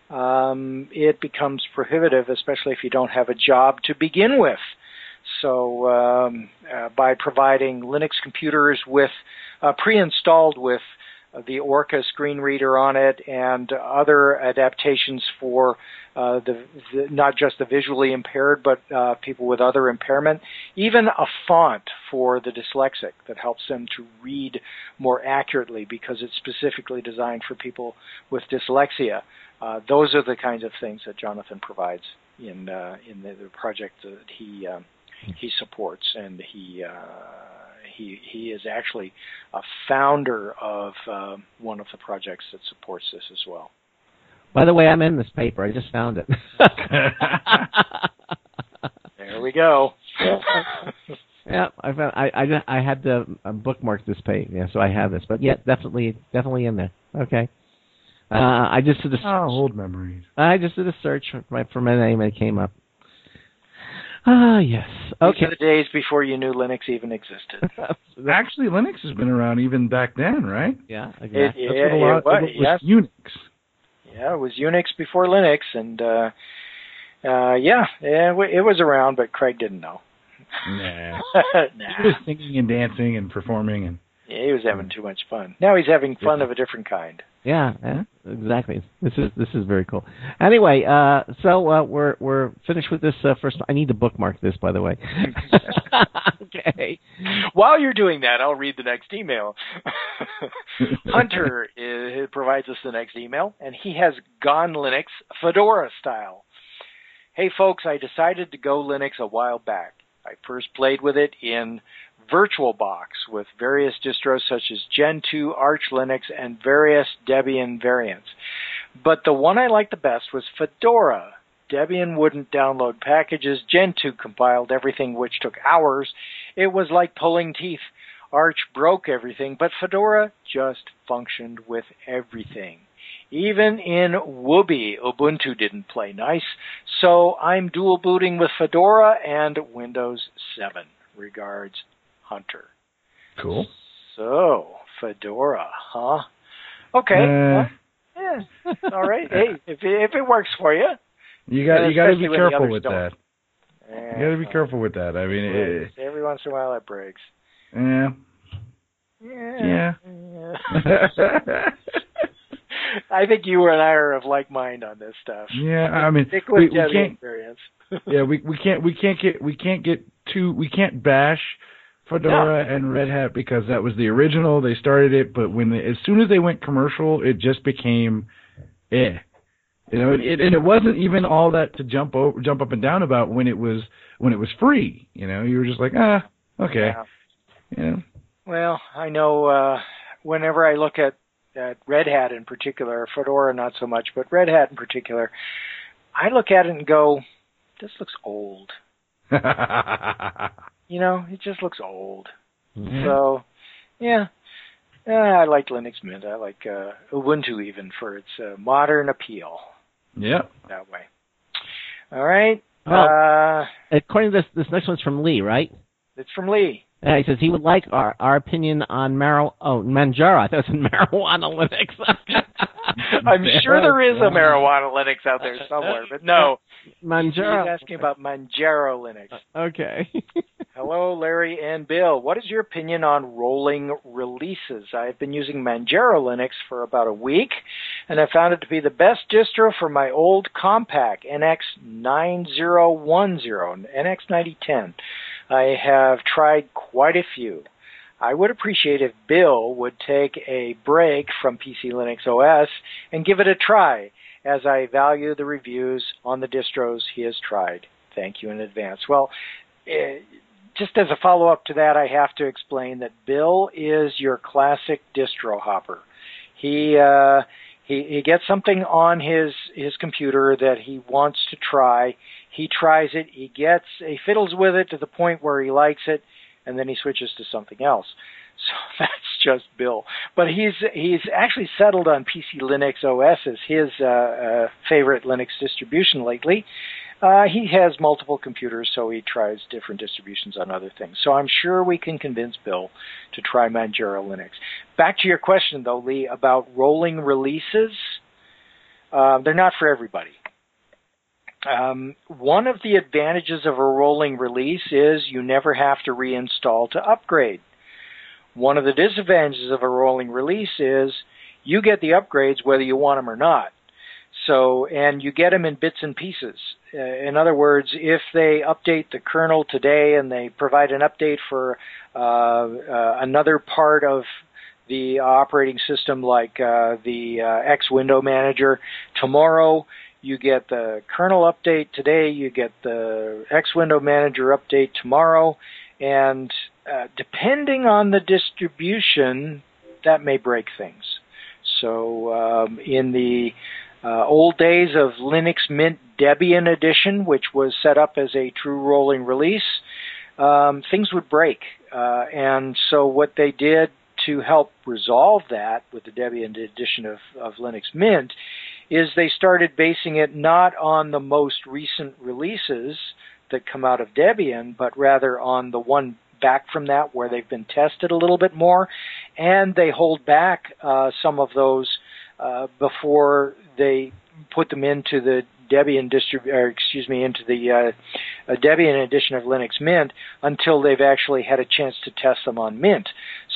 um, it becomes prohibitive, especially if you don't have a job to begin with. So um, uh, by providing Linux computers with uh, pre-installed with uh, the Orca screen reader on it and other adaptations for uh, the, the not just the visually impaired, but uh, people with other impairment, even a font for the dyslexic that helps them to read more accurately because it's specifically designed for people with dyslexia. Uh, those are the kinds of things that Jonathan provides in uh, in the, the project that he um, he supports, and he uh, he he is actually a founder of uh, one of the projects that supports this as well. By the way, I'm in this paper. I just found it. There we go. Yeah, I found, I I I had to bookmark this page, yeah, so I have this. But yeah, definitely definitely in there. Okay. Uh, I just did a oh, old memories. I just did a search for my, for my name and it came up. Ah, yes. Okay. These are the days before you knew Linux even existed. Actually, Linux has been around even back then, right? Yeah, exactly. It, That's yeah, what a lot it was, of it was yes. Unix. Yeah, it was Unix before Linux, and uh, uh, yeah, yeah, it was around, but Craig didn't know. Nah. nah. He was singing and dancing and performing, and yeah, he was having too much fun. Now he's having fun of a different kind. Yeah, yeah, exactly. This is this is very cool. Anyway, uh, so uh, we're we're finished with this uh, first. I need to bookmark this, by the way. Okay. While you're doing that, I'll read the next email. Hunter is, provides us the next email, and he has Gone Linux Fedora style. Hey folks, I decided to go Linux a while back. I first played with it in VirtualBox with various distros such as Gen two, Arch Linux, and various Debian variants. But the one I liked the best was Fedora. Debian wouldn't download packages. Gen two compiled everything, which took hours. It was like pulling teeth. Arch broke everything, but Fedora just functioned with everything. Even in Whoopee, Ubuntu didn't play nice, so I'm dual booting with Fedora and Windows seven. Regards, Hunter. Cool. So, Fedora, huh? Okay. Uh, well, yeah. All right. Hey, if it, if it works for you. You got you got to be careful with don't. that. Yeah, you got to be careful with that. I mean, it, every once in a while it breaks. Yeah. Yeah. Yeah. yeah. I think you and I are of like mind on this stuff. Yeah, I mean, Stick we, with we can't. Experience. yeah, we we can't we can't get we can't get too we can't bash Fedora no. and Red Hat because that was the original. They started it, but when they, as soon as they went commercial, it just became eh. You know, it, and it wasn't even all that to jump over, jump up and down about when it was when it was free. You know, you were just like, ah, okay. Yeah. You know. Well, I know uh, whenever I look at, at Red Hat in particular, Fedora not so much, but Red Hat in particular, I look at it and go, this looks old. You know, it just looks old. Mm-hmm. So, yeah. yeah, I like Linux Mint. I like uh, Ubuntu even for its uh, modern appeal. Yeah. That way. All right. Well, uh, according to this, this next one's from Lee, right? It's from Lee. Yeah, he says he would like our, our opinion on Mar- oh, Manjaro. I thought it was Marijuana Linux. I'm sure there is a Marijuana Linux out there somewhere, but no. Manjaro. He's asking about Manjaro Linux. Okay. Hello, Larry and Bill. What is your opinion on rolling releases? I've been using Manjaro Linux for about a week, and I found it to be the best distro for my old Compaq N X nine zero one zero, N X ninety ten. I have tried quite a few. I would appreciate if Bill would take a break from P C Linux O S and give it a try, as I value the reviews on the distros he has tried. Thank you in advance. Well, uh, just as a follow-up to that, I have to explain that Bill is your classic distro hopper. He uh, he, he gets something on his, his computer that he wants to try. He tries it. He gets he fiddles with it to the point where he likes it, and then he switches to something else. So that's just Bill. But he's he's actually settled on P C Linux O S as his uh, uh, favorite Linux distribution lately. Uh, he has multiple computers, so he tries different distributions on other things. So I'm sure we can convince Bill to try Manjaro Linux. Back to your question, though, Lee, about rolling releases. Uh, they're not for everybody. Um, one of the advantages of a rolling release is you never have to reinstall to upgrade. One of the disadvantages of a rolling release is you get the upgrades whether you want them or not. So, and you get them in bits and pieces. Uh, in other words, if they update the kernel today and they provide an update for uh, uh, another part of the operating system, like uh, the uh, X window manager, tomorrow you get the kernel update today, you get the X window manager update tomorrow, and uh, depending on the distribution, that may break things. So um, in the uh, old days of Linux Mint Debian Edition, which was set up as a true rolling release, um, things would break. Uh, and so what they did to help resolve that with the Debian edition of, of Linux Mint is they started basing it not on the most recent releases that come out of Debian, but rather on the one back from that where they've been tested a little bit more, and they hold back uh, some of those uh, before they put them into the Debian distrib- or excuse me, into the uh, uh, Debian edition of Linux Mint until they've actually had a chance to test them on Mint.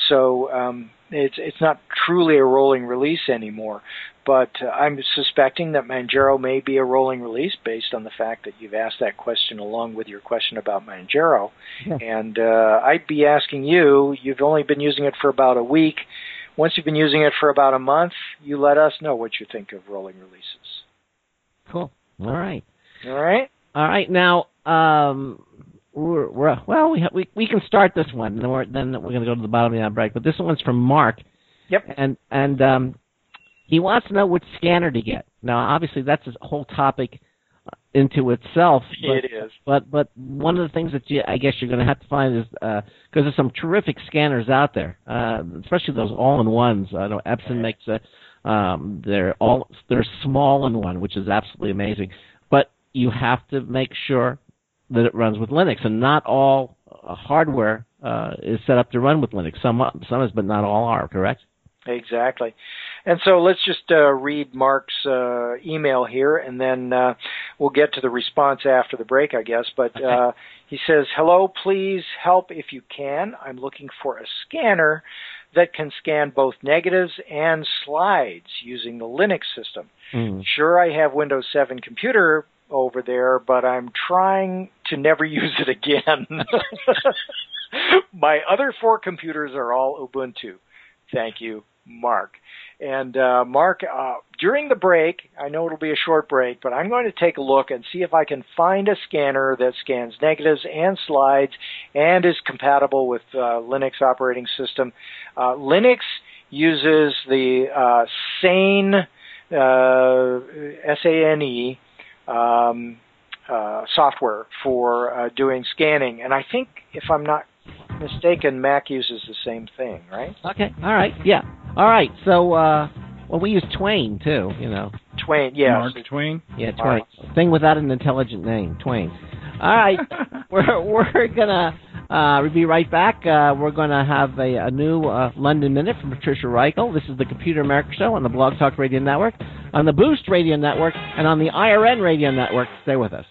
So um, it's it's not truly a rolling release anymore. But uh, I'm suspecting that Manjaro may be a rolling release based on the fact that you've asked that question along with your question about Manjaro. Yeah. And uh, I'd be asking you, you've only been using it for about a week. Once you've been using it for about a month, you let us know what you think of rolling releases. Cool. All right. All right. All right. Now, um, we're, we're well, we, ha- we we can start this one, and then we're, then we're going to go to the bottom of the break. But this one's from Mark. Yep. And and um, he wants to know which scanner to get. Now, obviously, that's a whole topic into itself. But, it is. But but one of the things that you, I guess you're going to have to find is because uh, there's some terrific scanners out there, uh, especially those all-in-ones. I know Epson makes a. Um, they're all they're small in one, which is absolutely amazing. But you have to make sure that it runs with Linux, and not all uh, hardware uh, is set up to run with Linux. Some some is, but not all are. Correct? Exactly. And so let's just uh, read Mark's uh, email here, and then uh, we'll get to the response after the break, I guess. But okay. uh, he says, hello, please help if you can. I'm looking for a scanner that can scan both negatives and slides using the Linux system. Mm. Sure, I have Windows seven computer over there, but I'm trying to never use it again. My other four computers are all Ubuntu. Thank you, Mark. And uh, Mark, uh, during the break, I know it'll be a short break, but I'm going to take a look and see if I can find a scanner that scans negatives and slides and is compatible with uh, Linux operating system. Uh, Linux uses the uh, Sane, uh, S A N E, um, uh, software for uh, doing scanning. And I think, if I'm not mistaken, Mac uses the same thing, right? Okay, all right, yeah. All right, so, uh, well, we use Twain, too, you know. Twain, yes. Mark Twain? Yeah, Twain. Thing without an intelligent name, Twain. All right, we're we're gonna uh, be right back. Uh, we're gonna have a, a new uh, London Minute from Patricia Reichel. This is the Computer America Show on the Blog Talk Radio Network, on the Boost Radio Network, and on the I R N Radio Network. Stay with us.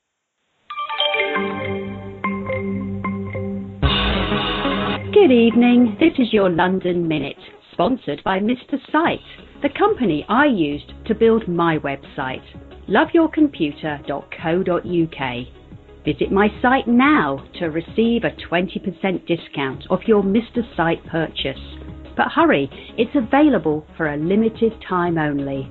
Good evening. This is your London Minute, sponsored by Mister Site, the company I used to build my website, love your computer dot co dot U K. Visit my site now to receive a twenty percent discount off your Mister Site purchase. But hurry, it's available for a limited time only.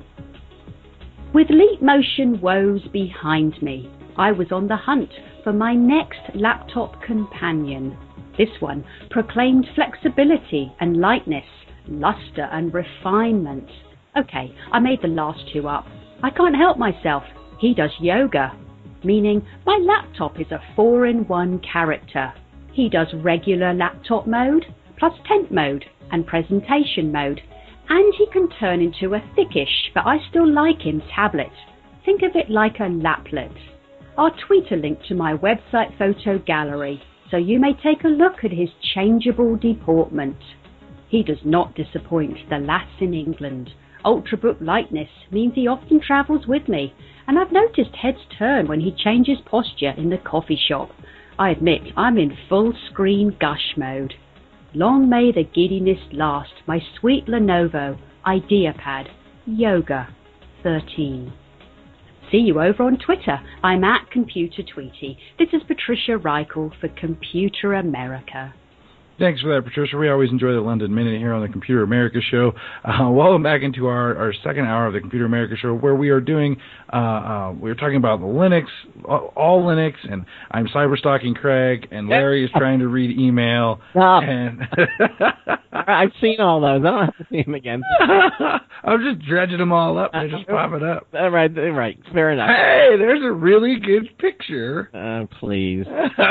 With Leap Motion woes behind me, I was on the hunt for my next laptop companion. This one proclaimed flexibility and lightness, luster and refinement. Okay, I made the last two up. I can't help myself. He does yoga, meaning my laptop is a four-in-one character. He does regular laptop mode, plus tent mode and presentation mode, and he can turn into a thickish, but I still like him, tablet. Think of it like a laplet. I'll tweet a link to my website photo gallery, so you may take a look at his changeable deportment. He does not disappoint the lass in England. Ultrabook lightness means he often travels with me, and I've noticed heads turn when he changes posture in the coffee shop. I admit I'm in full screen gush mode. Long may the giddiness last, my sweet Lenovo IdeaPad Yoga thirteen. See you over on Twitter. I'm at Computer Tweety. This is Patricia Reichel for Computer America. Thanks for that, Patricia. We always enjoy the London Minute here on the Computer America Show. Uh, welcome back into our, our second hour of the Computer America Show, where we are doing, uh, uh, we're talking about the Linux, all Linux, and I'm cyberstalking Craig, and Larry is trying to read email. Stop. And I've seen all those. I don't have to see them again. I'm just dredging them all up. They just pop it up. All right, all right. Fair enough. Hey, there's a really good picture. Uh, please.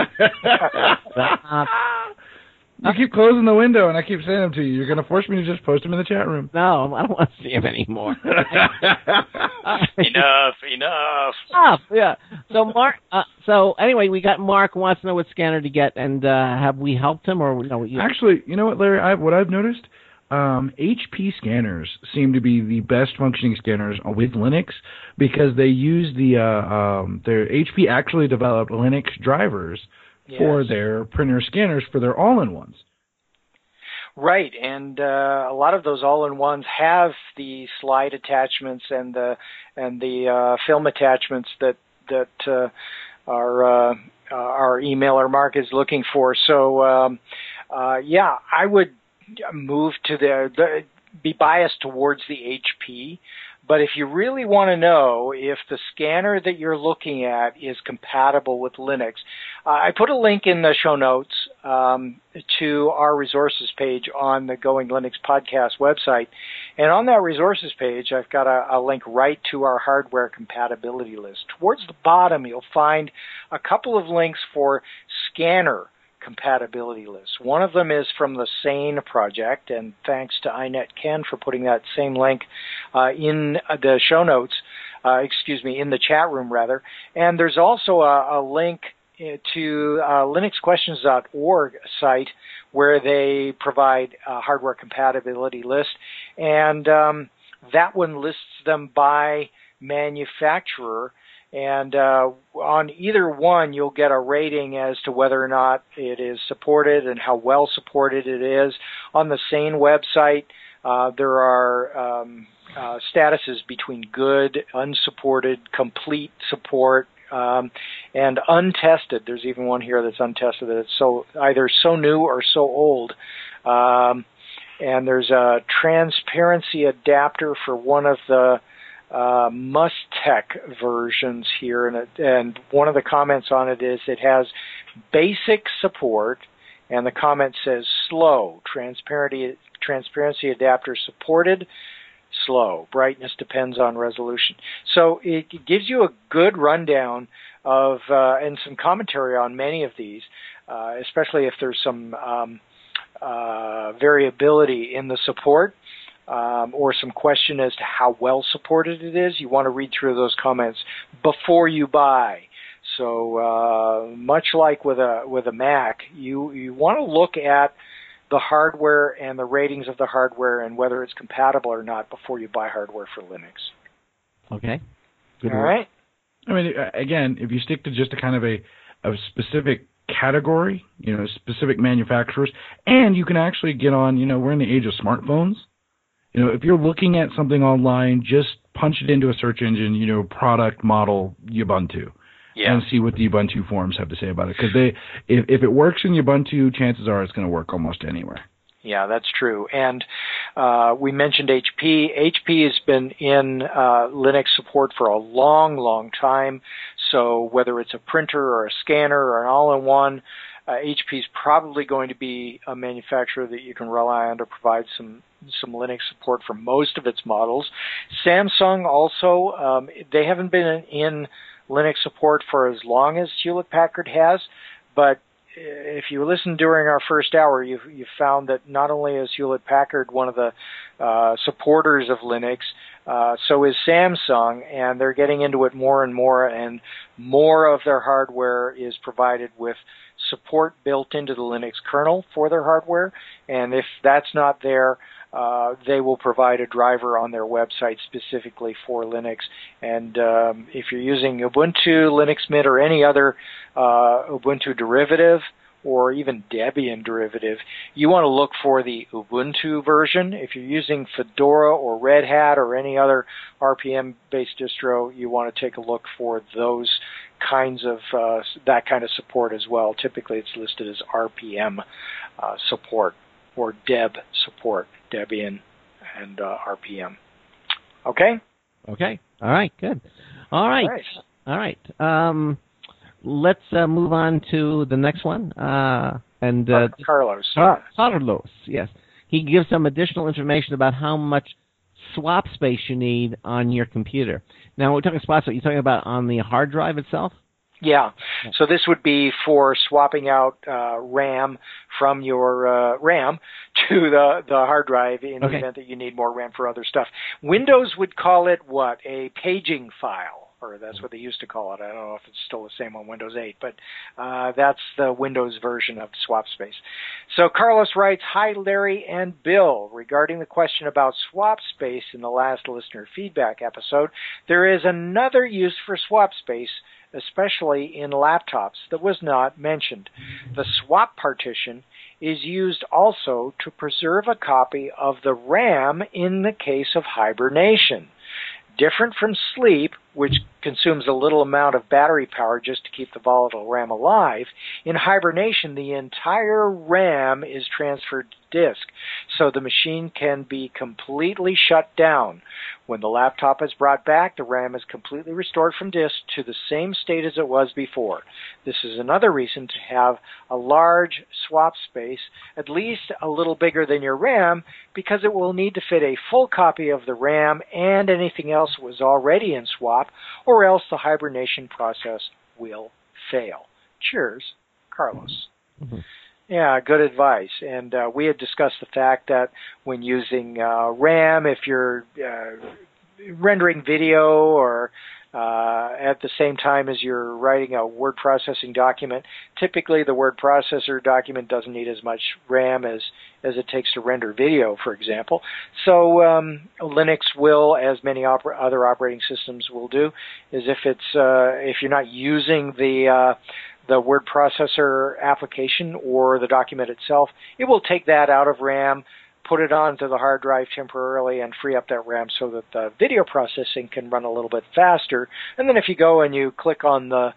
Stop. You keep closing the window, and I keep saying them to you. You're going to force me to just post them in the chat room. No, I don't want to see him anymore. enough, enough. Enough, yeah. So, Mark, uh, so anyway, we got Mark who wants to know what scanner to get, and uh, have we helped him? or no? You... Actually, you know what, Larry? I, what I've noticed, um, H P scanners seem to be the best functioning scanners with Linux because they use the, uh, um, their H P actually developed Linux drivers for Yes. their printer scanners for their all-in-ones. Right, and uh, a lot of those all-in-ones have the slide attachments and the and the uh, film attachments that that uh, our uh, our emailer Mark is looking for. So, um, uh, yeah, I would move to the, the be biased towards the H P. But if you really want to know if the scanner that you're looking at is compatible with Linux, uh, I put a link in the show notes um, to our resources page on the Going Linux podcast website. And on that resources page, I've got a, a link right to our hardware compatibility list. Towards the bottom, you'll find a couple of links for scanner compatibility lists. One of them is from the Sane project, and thanks to iNetKen for putting that same link uh, in the show notes, uh, excuse me, in the chat room rather. And there's also a, a link to uh, Linux Questions dot org site where they provide a hardware compatibility list, and um, that one lists them by manufacturer. And uh, on either one, you'll get a rating as to whether or not it is supported and how well supported it is. On the Sane website, uh, there are um, uh, statuses between good, unsupported, complete support, um, and untested. There's even one here that's untested that it's so either so new or so old. Um, and there's a transparency adapter for one of the uh, Mustech versions here, and, it, and one of the comments on it is it has basic support, and the comment says slow, transparency, transparency adapter supported, slow, brightness depends on resolution. So it gives you a good rundown of, uh, and some commentary on many of these, uh, especially if there's some um, uh, variability in the support, um, or some question as to how well supported it is. You want to read through those comments before you buy. So uh, much like with a with a Mac, you you want to look at the hardware and the ratings of the hardware and whether it's compatible or not before you buy hardware for Linux. Okay. Good All work. right. I mean, again, if you stick to just a kind of a, a specific category, you know, specific manufacturers, and you can actually get on, you know, we're in the age of smartphones. You know, if you're looking at something online, just punch it into a search engine, you know, product, model, Ubuntu. Yeah. And see what the Ubuntu forums have to say about it. Because they, if, if it works in Ubuntu, chances are it's going to work almost anywhere. Yeah, that's true. And uh, we mentioned H P. H P has been in uh, Linux support for a long, long time. So whether it's a printer or a scanner or an all-in-one, uh, H P is probably going to be a manufacturer that you can rely on to provide some some Linux support for most of its models. Samsung also, um, they haven't been in, in Linux support for as long as Hewlett-Packard has, but if you listen during our first hour, you've, you've found that not only is Hewlett-Packard one of the uh, supporters of Linux, uh, so is Samsung, and they're getting into it more and more, and more of their hardware is provided with support built into the Linux kernel for their hardware, and if that's not there, Uh, they will provide a driver on their website specifically for Linux. And um, if you're using Ubuntu, Linux Mint, or any other uh, Ubuntu derivative, or even Debian derivative, you want to look for the Ubuntu version. If you're using Fedora or Red Hat or any other R P M-based distro, you want to take a look for those kinds of uh, that kind of support as well. Typically, it's listed as R P M uh, support or Deb support. Debian and uh, R P M. Okay? Okay. All right. Good. All right. All right. All right. Um, let's uh, move on to the next one. Uh, and uh, Carlos. Car- Carlos, yes. He gives some additional information about how much swap space you need on your computer. Now, we're talking swap space. You're talking about on the hard drive itself? Yeah. So this would be for swapping out uh, RAM from your uh, RAM to the, the hard drive in Okay. the event that you need more RAM for other stuff. Windows would call it what? A paging file, or that's what they used to call it. I don't know if it's still the same on Windows eight, but uh, that's the Windows version of swap space. So Carlos writes, "Hi, Larry and Bill. Regarding the question about swap space in the last listener feedback episode, there is another use for swap space, especially in laptops, that was not mentioned. The swap partition is used also to preserve a copy of the RAM in the case of hibernation. Different from sleep, which consumes a little amount of battery power just to keep the volatile RAM alive, in hibernation the entire RAM is transferred to disk, so the machine can be completely shut down. When the laptop is brought back, the RAM is completely restored from disk to the same state as it was before. This is another reason to have a large swap space, at least a little bigger than your RAM, because it will need to fit a full copy of the RAM and anything else that was already in swap, or else the hibernation process will fail. Cheers, Carlos." Mm-hmm. Yeah, good advice. And uh, we had discussed the fact that when using uh, RAM, if you're uh, rendering video or uh, at the same time as you're writing a word processing document, typically the word processor document doesn't need as much RAM as, as it takes to render video, for example. So um, Linux will, as many oper- other operating systems will do, is if it's uh, if you're not using the uh, the word processor application or the document itself, it will take that out of RAM, put it onto the hard drive temporarily, and free up that RAM so that the video processing can run a little bit faster. And then if you go and you click on the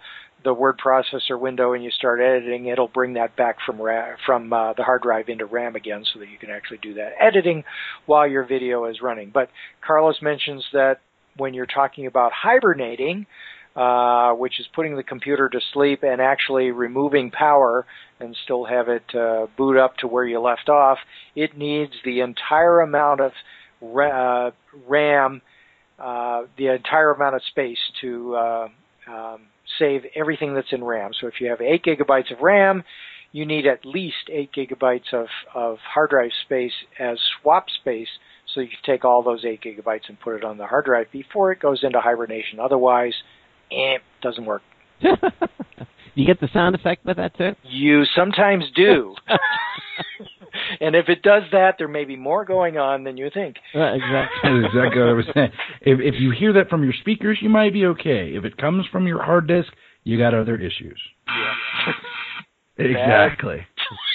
the word processor window and you start editing, it'll bring that back from ra- from uh, the hard drive into RAM again so that you can actually do that editing while your video is running. But Carlos mentions that when you're talking about hibernating, uh, which is putting the computer to sleep and actually removing power and still have it uh, boot up to where you left off, it needs the entire amount of ra- uh, RAM, uh, the entire amount of space to uh, um, save everything that's in RAM. So if you have eight gigabytes of RAM, you need at least eight gigabytes of, of hard drive space as swap space, so you can take all those eight gigabytes and put it on the hard drive before it goes into hibernation. Otherwise, eh, doesn't work. You get the sound effect with that too? You sometimes do. And if it does that, there may be more going on than you think. Right, exactly. That's exactly what I was saying. If, if you hear that from your speakers, you might be okay. If it comes from your hard disk, you got other issues. Yeah. Exactly.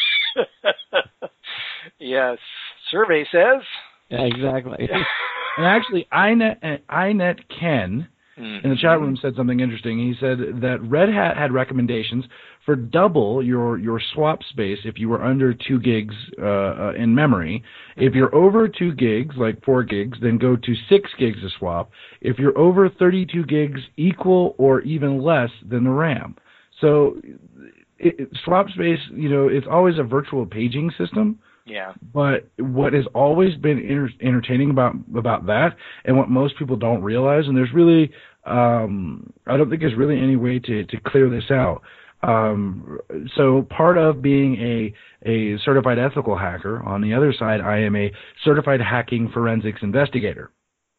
Yes. Survey says. Yeah, exactly. And actually, iNet, iNet Ken in the chat room said something interesting. He said that Red Hat had recommendations for double your, your swap space if you were under two gigs uh, uh, in memory. If you're over two gigs, like four gigs, then go to six gigs to swap. If you're over thirty-two gigs, equal or even less than the RAM. So it, it, swap space, you know, it's always a virtual paging system. Yeah. But what has always been inter- entertaining about about that, and what most people don't realize, and there's really, um, I don't think there's really any way to, to clear this out. Um, so part of being a a certified ethical hacker, on the other side, I am a certified hacking forensics investigator.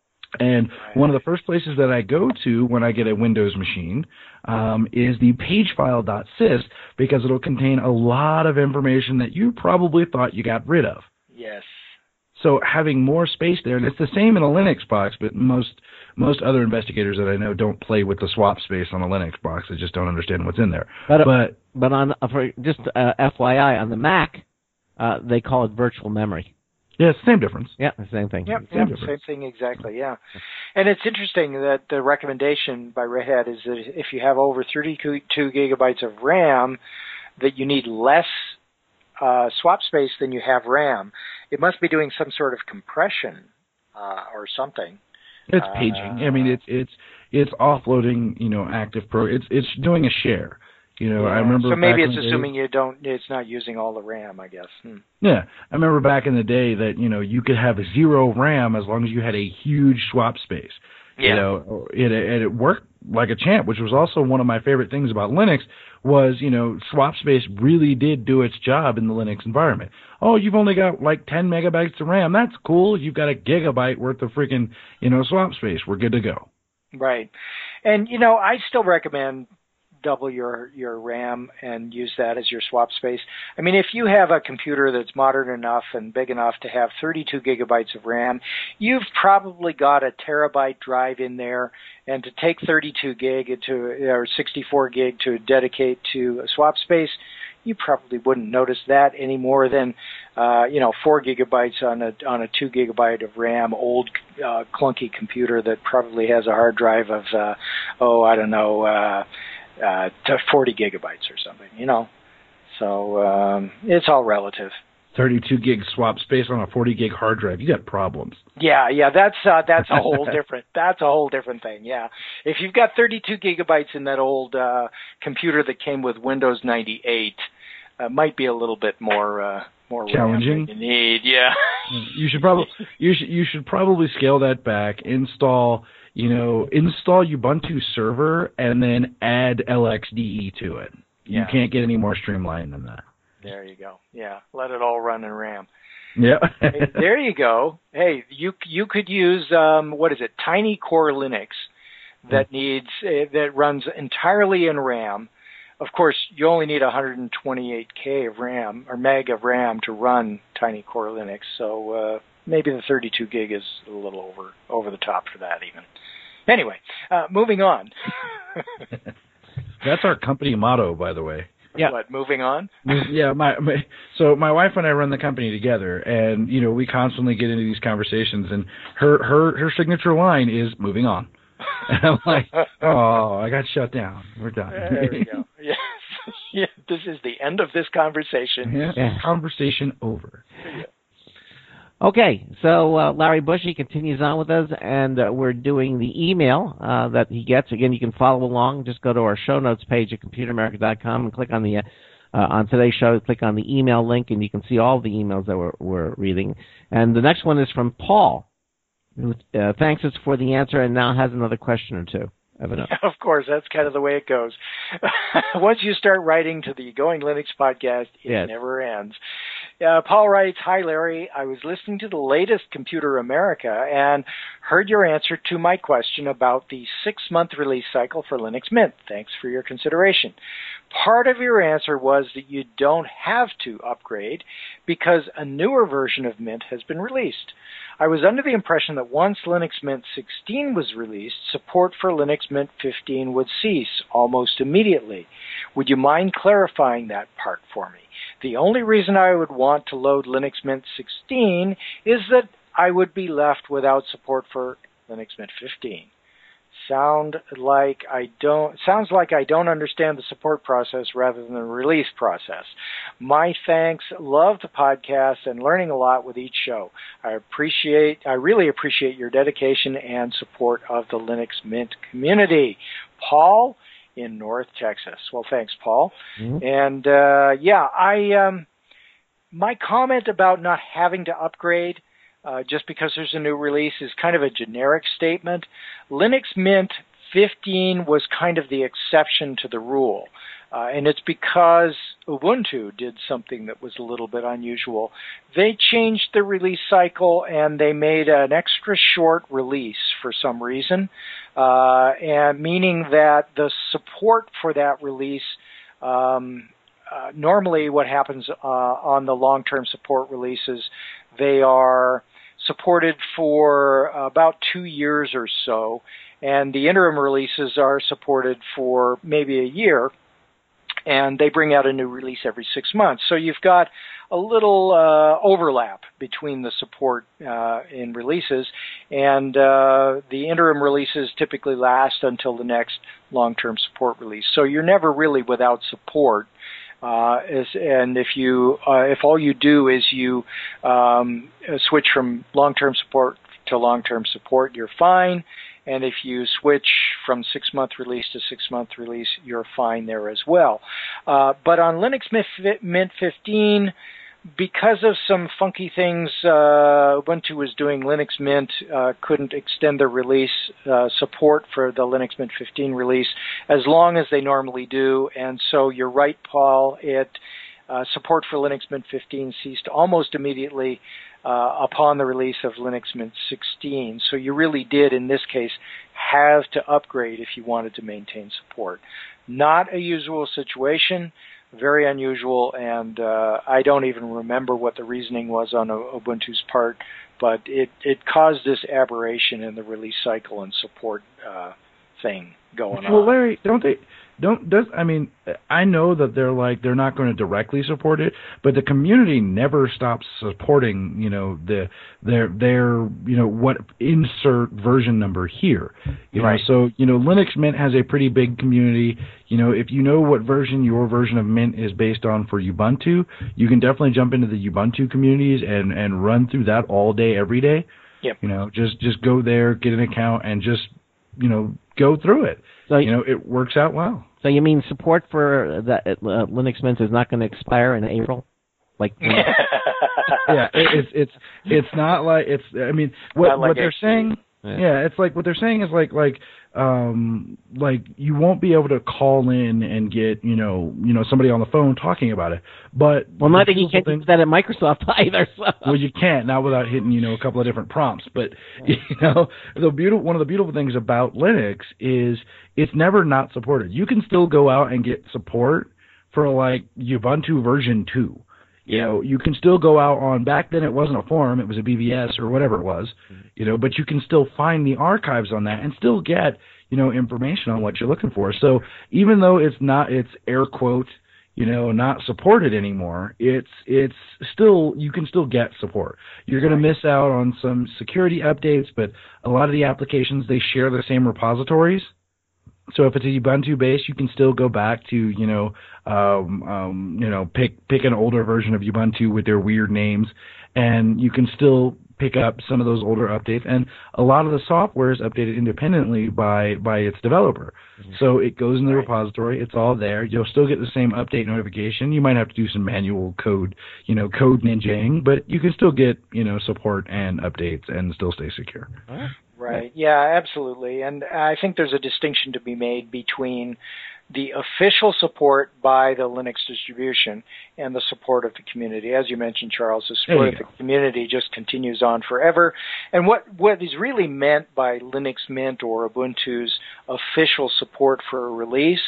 And one of the first places that I go to when I get a Windows machine um, is the pagefile.sys, because it'll contain a lot of information that you probably thought you got rid of. Yes. So having more space there, and it's the same in a Linux box, but most most other investigators that I know don't play with the swap space on a Linux box. They just don't understand what's in there. But but, but on for just uh, F Y I, on the Mac, uh, they call it virtual memory. Yeah, it's the same difference. Yeah, the same thing. Yep, Same yep, same thing exactly, yeah. And it's interesting that the recommendation by Red Hat is that if you have over thirty-two gigabytes of RAM, that you need less uh, swap space than you have RAM. It must be doing some sort of compression uh, or something. It's paging. Uh, I mean, it's it's it's offloading, you know, active pro. It's it's doing a share. You know, yeah. I remember. So maybe it's back assuming day, you don't. It's not using all the RAM, I guess. Hmm. Yeah, I remember back in the day that you know you could have zero RAM as long as you had a huge swap space. Yeah. You know, it and it worked like a champ, which was also one of my favorite things about Linux. Was you know swap space really did do its job in the Linux environment. Oh, you've only got like ten megabytes of RAM. That's cool. You've got a gigabyte worth of freaking you know swap space. We're good to go. Right, and you know I still recommend double your, your RAM and use that as your swap space. I mean, if you have a computer that's modern enough and big enough to have thirty-two gigabytes of RAM, you've probably got a terabyte drive in there, and to take thirty-two gig to, or sixty-four gig to dedicate to a swap space, you probably wouldn't notice that any more than, uh, you know, four gigabytes on a, on a two gigabyte of RAM, old, uh, clunky computer that probably has a hard drive of, uh, oh, I don't know, uh, Uh, to forty gigabytes or something, you know. So um, it's all relative. thirty-two gig swap space on a forty gig hard drive. You got problems. Yeah, yeah, that's uh, that's a whole different. That's a whole different thing. Yeah, if you've got thirty-two gigabytes in that old uh, computer that came with Windows ninety-eight, uh, might be a little bit more uh, more challenging. RAM than you need. Yeah. You should probably you should you should probably scale that back. Install. You know, install Ubuntu server and then add L X D E to it. You yeah. can't get any more streamlined than that. There you go. Yeah, let it all run in RAM. Yeah. Hey, there you go. Hey, you you could use um, what is it? Tiny Core Linux that needs uh, that runs entirely in RAM. Of course, you only need one twenty-eight K of RAM or meg of RAM to run Tiny Core Linux. So uh, maybe the thirty-two gig is a little over over the top for that even. Anyway, uh, moving on. That's our company motto, by the way. Yeah. What, moving on? Yeah, my, my so my wife and I run the company together, and you know we constantly get into these conversations, and her her her signature line is "moving on." And I'm like, oh, I got shut down. We're done. There we go. Yes. Yeah, this is the end of this conversation. Yeah. Yeah. Conversation over. Yeah. Okay, so uh, Larry Bushy continues on with us, and uh, we're doing the email uh, that he gets. Again, you can follow along. Just go to our show notes page at computer america dot com and click on the uh, uh, on today's show. Click on the email link, and you can see all the emails that we're, we're reading. And the next one is from Paul, who uh, thanks us for the answer and now has another question or two. Of course, that's kind of the way it goes. Once you start writing to the Going Linux podcast, it yes. never ends. Uh, Paul writes, "Hi, Larry. I was listening to the latest Computer America and heard your answer to my question about the six-month release cycle for Linux Mint. Thanks for your consideration. Part of your answer was that you don't have to upgrade because a newer version of Mint has been released. I was under the impression that once Linux Mint sixteen was released, support for Linux Mint fifteen would cease almost immediately. Would you mind clarifying that part for me? The only reason I would want to load Linux Mint sixteen is that I would be left without support for Linux Mint fifteen. Sound like I don't sounds like I don't understand the support process rather than the release process. My thanks. Love the podcast and learning a lot with each show. I appreciate I really appreciate your dedication and support of the Linux Mint community. Paul in North Texas." Well, thanks, Paul. Mm-hmm. And uh yeah, I um my comment about not having to upgrade Uh, just because there's a new release is kind of a generic statement. Linux Mint fifteen was kind of the exception to the rule. Uh, and it's because Ubuntu did something that was a little bit unusual. They changed the release cycle and they made an extra short release for some reason, uh, and meaning that the support for that release, um, uh, normally what happens uh, on the long-term support releases, they are supported for about two years or so, and the interim releases are supported for maybe a year, and they bring out a new release every six months. So you've got a little uh, overlap between the support uh, in releases, and uh, the interim releases typically last until the next long-term support release. So you're never really without support. Uh, is, and if you, uh, if all you do is you um, switch from long-term support to long-term support, you're fine. And if you switch from six-month release to six-month release, you're fine there as well. Uh, but on Linux Mint fifteen, because of some funky things uh, Ubuntu was doing, Linux Mint uh, couldn't extend the release uh, support for the Linux Mint fifteen release as long as they normally do. And so you're right, Paul, it uh, support for Linux Mint fifteen ceased almost immediately uh, upon the release of Linux Mint sixteen. So you really did, in this case, have to upgrade if you wanted to maintain support. Not a usual situation. Very unusual, and uh, I don't even remember what the reasoning was on Ubuntu's part, but it, it caused this aberration in the release cycle and support uh, thing going on. Well, Larry, don't they? Don't does I mean I know that they're like they're not going to directly support it, but the community never stops supporting, you know, the their their you know what insert version number here. You right. know, so you know Linux Mint has a pretty big community. You know, if you know what version your version of Mint is based on for Ubuntu, you can definitely jump into the Ubuntu communities and and run through that all day every day. Yep. You know, just just go there, get an account, and just you know go through it. So you know it works out well. So you mean support for that uh, Linux Mint is not going to expire in April? Like yeah, it, it's it's it's not like it's. I mean, what like what they're saying. Yeah. yeah, it's like what they're saying is like like um like you won't be able to call in and get you know you know somebody on the phone talking about it. But well, not that you can't do that at Microsoft either. So. Well, you can't not without hitting you know a couple of different prompts. But you know the beautiful one of the beautiful things about Linux is it's never not supported. You can still go out and get support for like Ubuntu version two. You know, you can still go out on, back then it wasn't a forum, it was a B B S or whatever it was, you know, but you can still find the archives on that and still get, you know, information on what you're looking for. So even though it's not, it's air quote, you know, not supported anymore, it's it's still, you can still get support. You're going to miss out on some security updates, but a lot of the applications, they share the same repositories. So if it's a Ubuntu base, you can still go back to, you know, um, um, you know, pick pick an older version of Ubuntu with their weird names, and you can still pick up some of those older updates. And a lot of the software is updated independently by by its developer. Mm-hmm. So it goes in the right. repository. It's all there. You'll still get the same update notification. You might have to do some manual code, you know, code ninjaing, but you can still get, you know, support and updates and still stay secure. Right. Yeah, absolutely. And I think there's a distinction to be made between the official support by the Linux distribution and the support of the community. As you mentioned, Charles, the support of the community just continues on forever. And what, what is really meant by Linux Mint or Ubuntu's official support for a release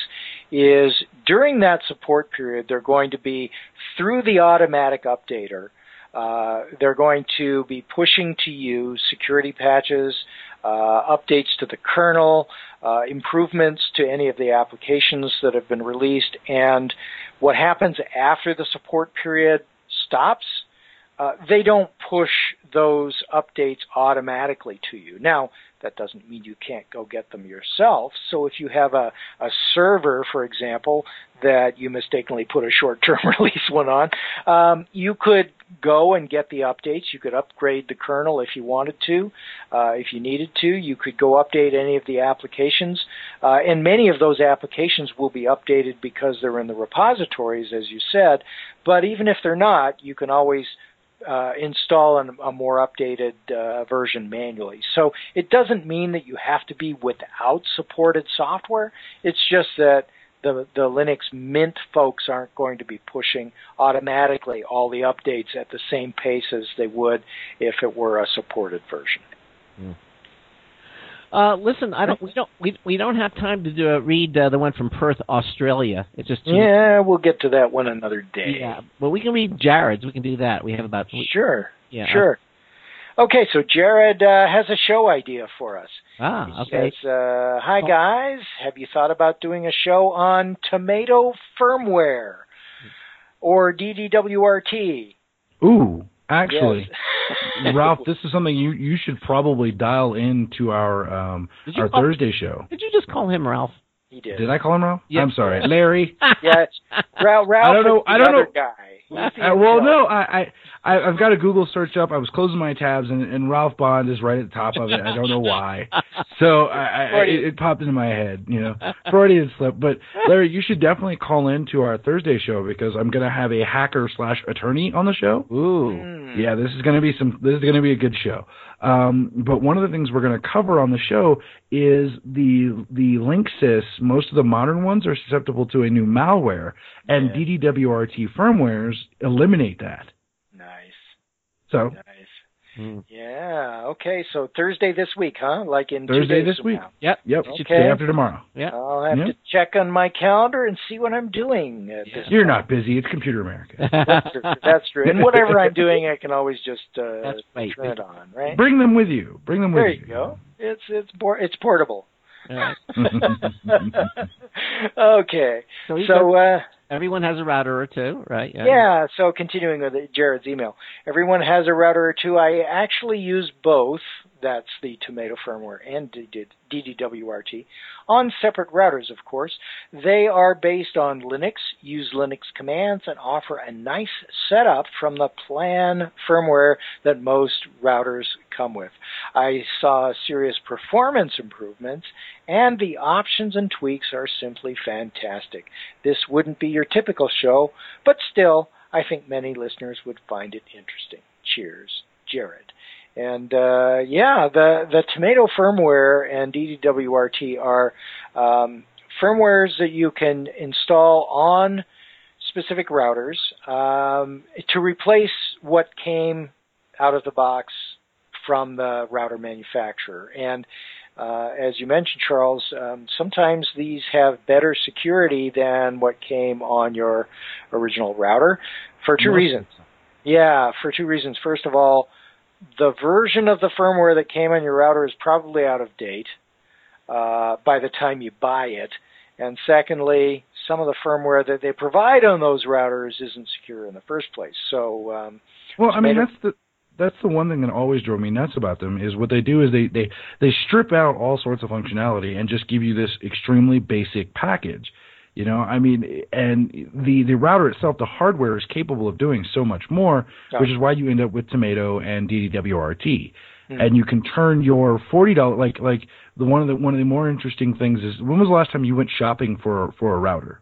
is during that support period, they're going to be, through the automatic updater, uh, they're going to be pushing to you security patches, Uh, updates to the kernel, uh, improvements to any of the applications that have been released, and what happens after the support period stops, uh, they don't push those updates automatically to you. Now, that doesn't mean you can't go get them yourself. So if you have a, a server, for example, that you mistakenly put a short-term release one on, um, you could go and get the updates. You could upgrade the kernel if you wanted to. Uh, if you needed to, you could go update any of the applications. Uh, and many of those applications will be updated because they're in the repositories, as you said. But even if they're not, you can always Uh, install an, a more updated uh, version manually. So it doesn't mean that you have to be without supported software. It's just that the, the Linux Mint folks aren't going to be pushing automatically all the updates at the same pace as they would if it were a supported version. Mm. Uh, listen, I don't. We don't. We we don't have time to do a, read uh, the one from Perth, Australia. It's just too yeah. We'll get to that one another day. Yeah, well, we can read Jared's. We can do that. We have about sure. Yeah, sure. Uh, okay, so Jared uh, has a show idea for us. Ah, he okay. Says, uh, hi guys, have you thought about doing a show on Tomato firmware or D D W R T? Ooh. Actually, yes. Ralph, this is something you, you should probably dial into our um, our call, Thursday show. Did you just call him Ralph? He did. Did I call him Ralph? Yes. I'm sorry, Larry. Yes, Ralph. Ralph I don't know. is the I don't other know. guy. Uh, well, no, I, I, I've got a Google search up. I was closing my tabs, and, and Ralph Bond is right at the top of it. I don't know why. So I, I, it, it popped into my head, you know. Freudian slip. But, Larry, you should definitely call in to our Thursday show because I'm going to have a hacker slash attorney on the show. Ooh. Mm. Yeah, this is going to be some. This is going to be a good show. Um, but one of the things we're going to cover on the show is the the Linksys. Most of the modern ones are susceptible to a new malware, and yeah. D D W R T firmwares eliminate that. Nice. So. Nice. Hmm. Yeah. Okay. So Thursday this week, huh? Like in Thursday two days this from week. now. Yep. Yep. Okay. Day after tomorrow. Yeah. I'll have yep. to check on my calendar and see what I'm doing. At this You're time. not busy. It's Computer America. That's true. That's true. And whatever I'm doing, I can always just uh, That's right. turn it on, right? Bring them with you. Bring them with there you. you go. It's it's por- it's portable. Right. Okay. So, so uh, everyone has a router or two, right? Yeah. yeah. So continuing with Jared's email, everyone has a router or two. I actually use both. That's the Tomato firmware and D D W R T on separate routers, of course. They are based on Linux, use Linux commands, and offer a nice setup from the plan firmware that most routers come with. I saw serious performance improvements, and the options and tweaks are simply fantastic. This wouldn't be your typical show, but still, I think many listeners would find it interesting. Cheers, Jared. And, uh, yeah, the, the Tomato firmware and D D W R T are um, firmwares that you can install on specific routers um, to replace what came out of the box from the router manufacturer. And uh, as you mentioned, Charles, um, sometimes these have better security than what came on your original router for two Most reasons. Yeah, for two reasons. First of all, the version of the firmware that came on your router is probably out of date uh, by the time you buy it. And secondly, some of the firmware that they provide on those routers isn't secure in the first place. So, um, well, I mean, that's the that's the one thing that always drove me nuts about them is what they do is they they they strip out all sorts of functionality and just give you this extremely basic package. You know, I mean, and the, the router itself, the hardware is capable of doing so much more, oh. which is why you end up with Tomato and D D W R T. Mm-hmm. And you can turn your forty dollars, like, like the one of the, one of the more interesting things is, when was the last time you went shopping for, for a router?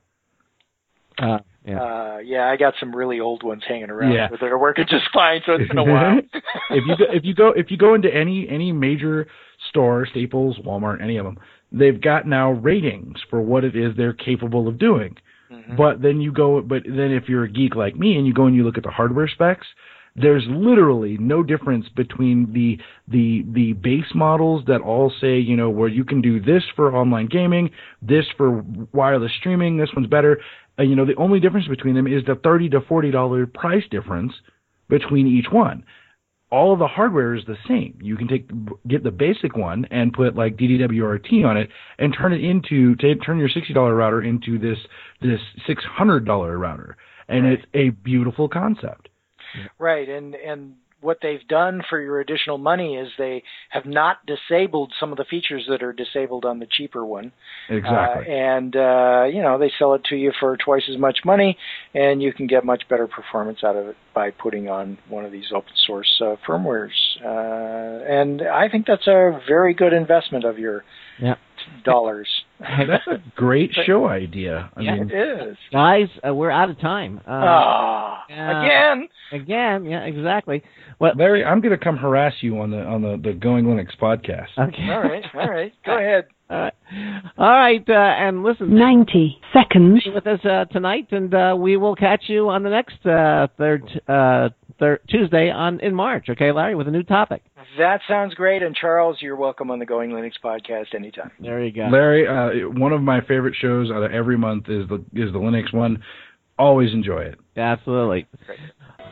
Uh, yeah. Uh, yeah, I got some really old ones hanging around yeah. that are working just fine, so it's been a while. if you go, if you go, if you go into any, any major store, Staples, Walmart, any of them, they've got now ratings for what it is they're capable of doing. Mm-hmm. But then you go, but then if you're a geek like me and you go and you look at the hardware specs, there's literally no difference between the the the base models that all say, you know, where you can do this for online gaming, this for wireless streaming, this one's better. Uh, you know, the only difference between them is the thirty to forty dollars price difference between each one. All of the hardware is the same. You can take get the basic one and put like D D W R T on it and turn it into to turn your sixty dollars router into this this six hundred dollars router, and right. It's a beautiful concept. Right, and and what they've done for your additional money is they have not disabled some of the features that are disabled on the cheaper one. Exactly. Uh, and, uh, you know, they sell it to you for twice as much money, and you can get much better performance out of it by putting on one of these open source uh, firmwares. Uh, and I think that's a very good investment of your yeah. dollars. That's a great show idea. I yeah, mean, it is. Guys, uh, we're out of time. Uh, oh, uh, again? Again, yeah, exactly. Well, Larry, I'm going to come harass you on the on the, the Going Linux podcast. Okay. All right, all right. Go ahead. All right, all right uh, and listen. ninety seconds. Be with us uh, tonight, and uh, we will catch you on the next uh, third uh, third Tuesday on in March. Okay, Larry, with a new topic. That sounds great. And Charles, you're welcome on the Going Linux podcast anytime. There you go, Larry. Uh, one of my favorite shows out of every month is the is the Linux one. Always enjoy it. Absolutely. Great.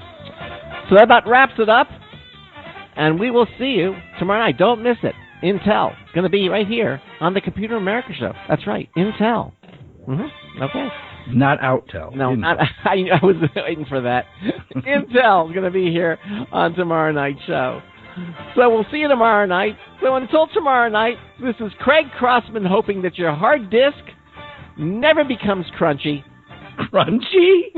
So that about wraps it up, and we will see you tomorrow night. Don't miss it. Intel. It's going to be right here on the Computer America Show. That's right, Intel. Mm-hmm. Okay. Not Outtel. No, Intel. not, I, I was waiting for that. Intel is going to be here on tomorrow night's show. So we'll see you tomorrow night. So until tomorrow night, this is Craig Crossman hoping that your hard disk never becomes crunchy. Crunchy?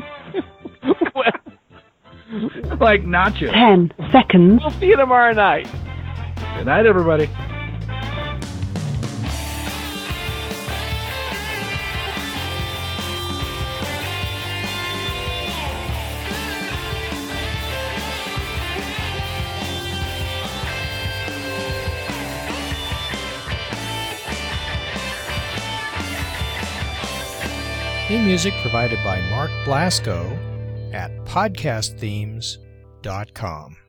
Like nachos. Ten seconds. We'll see you tomorrow night. Good night, everybody. Theme music provided by Mark Blasco at podcast themes dot com.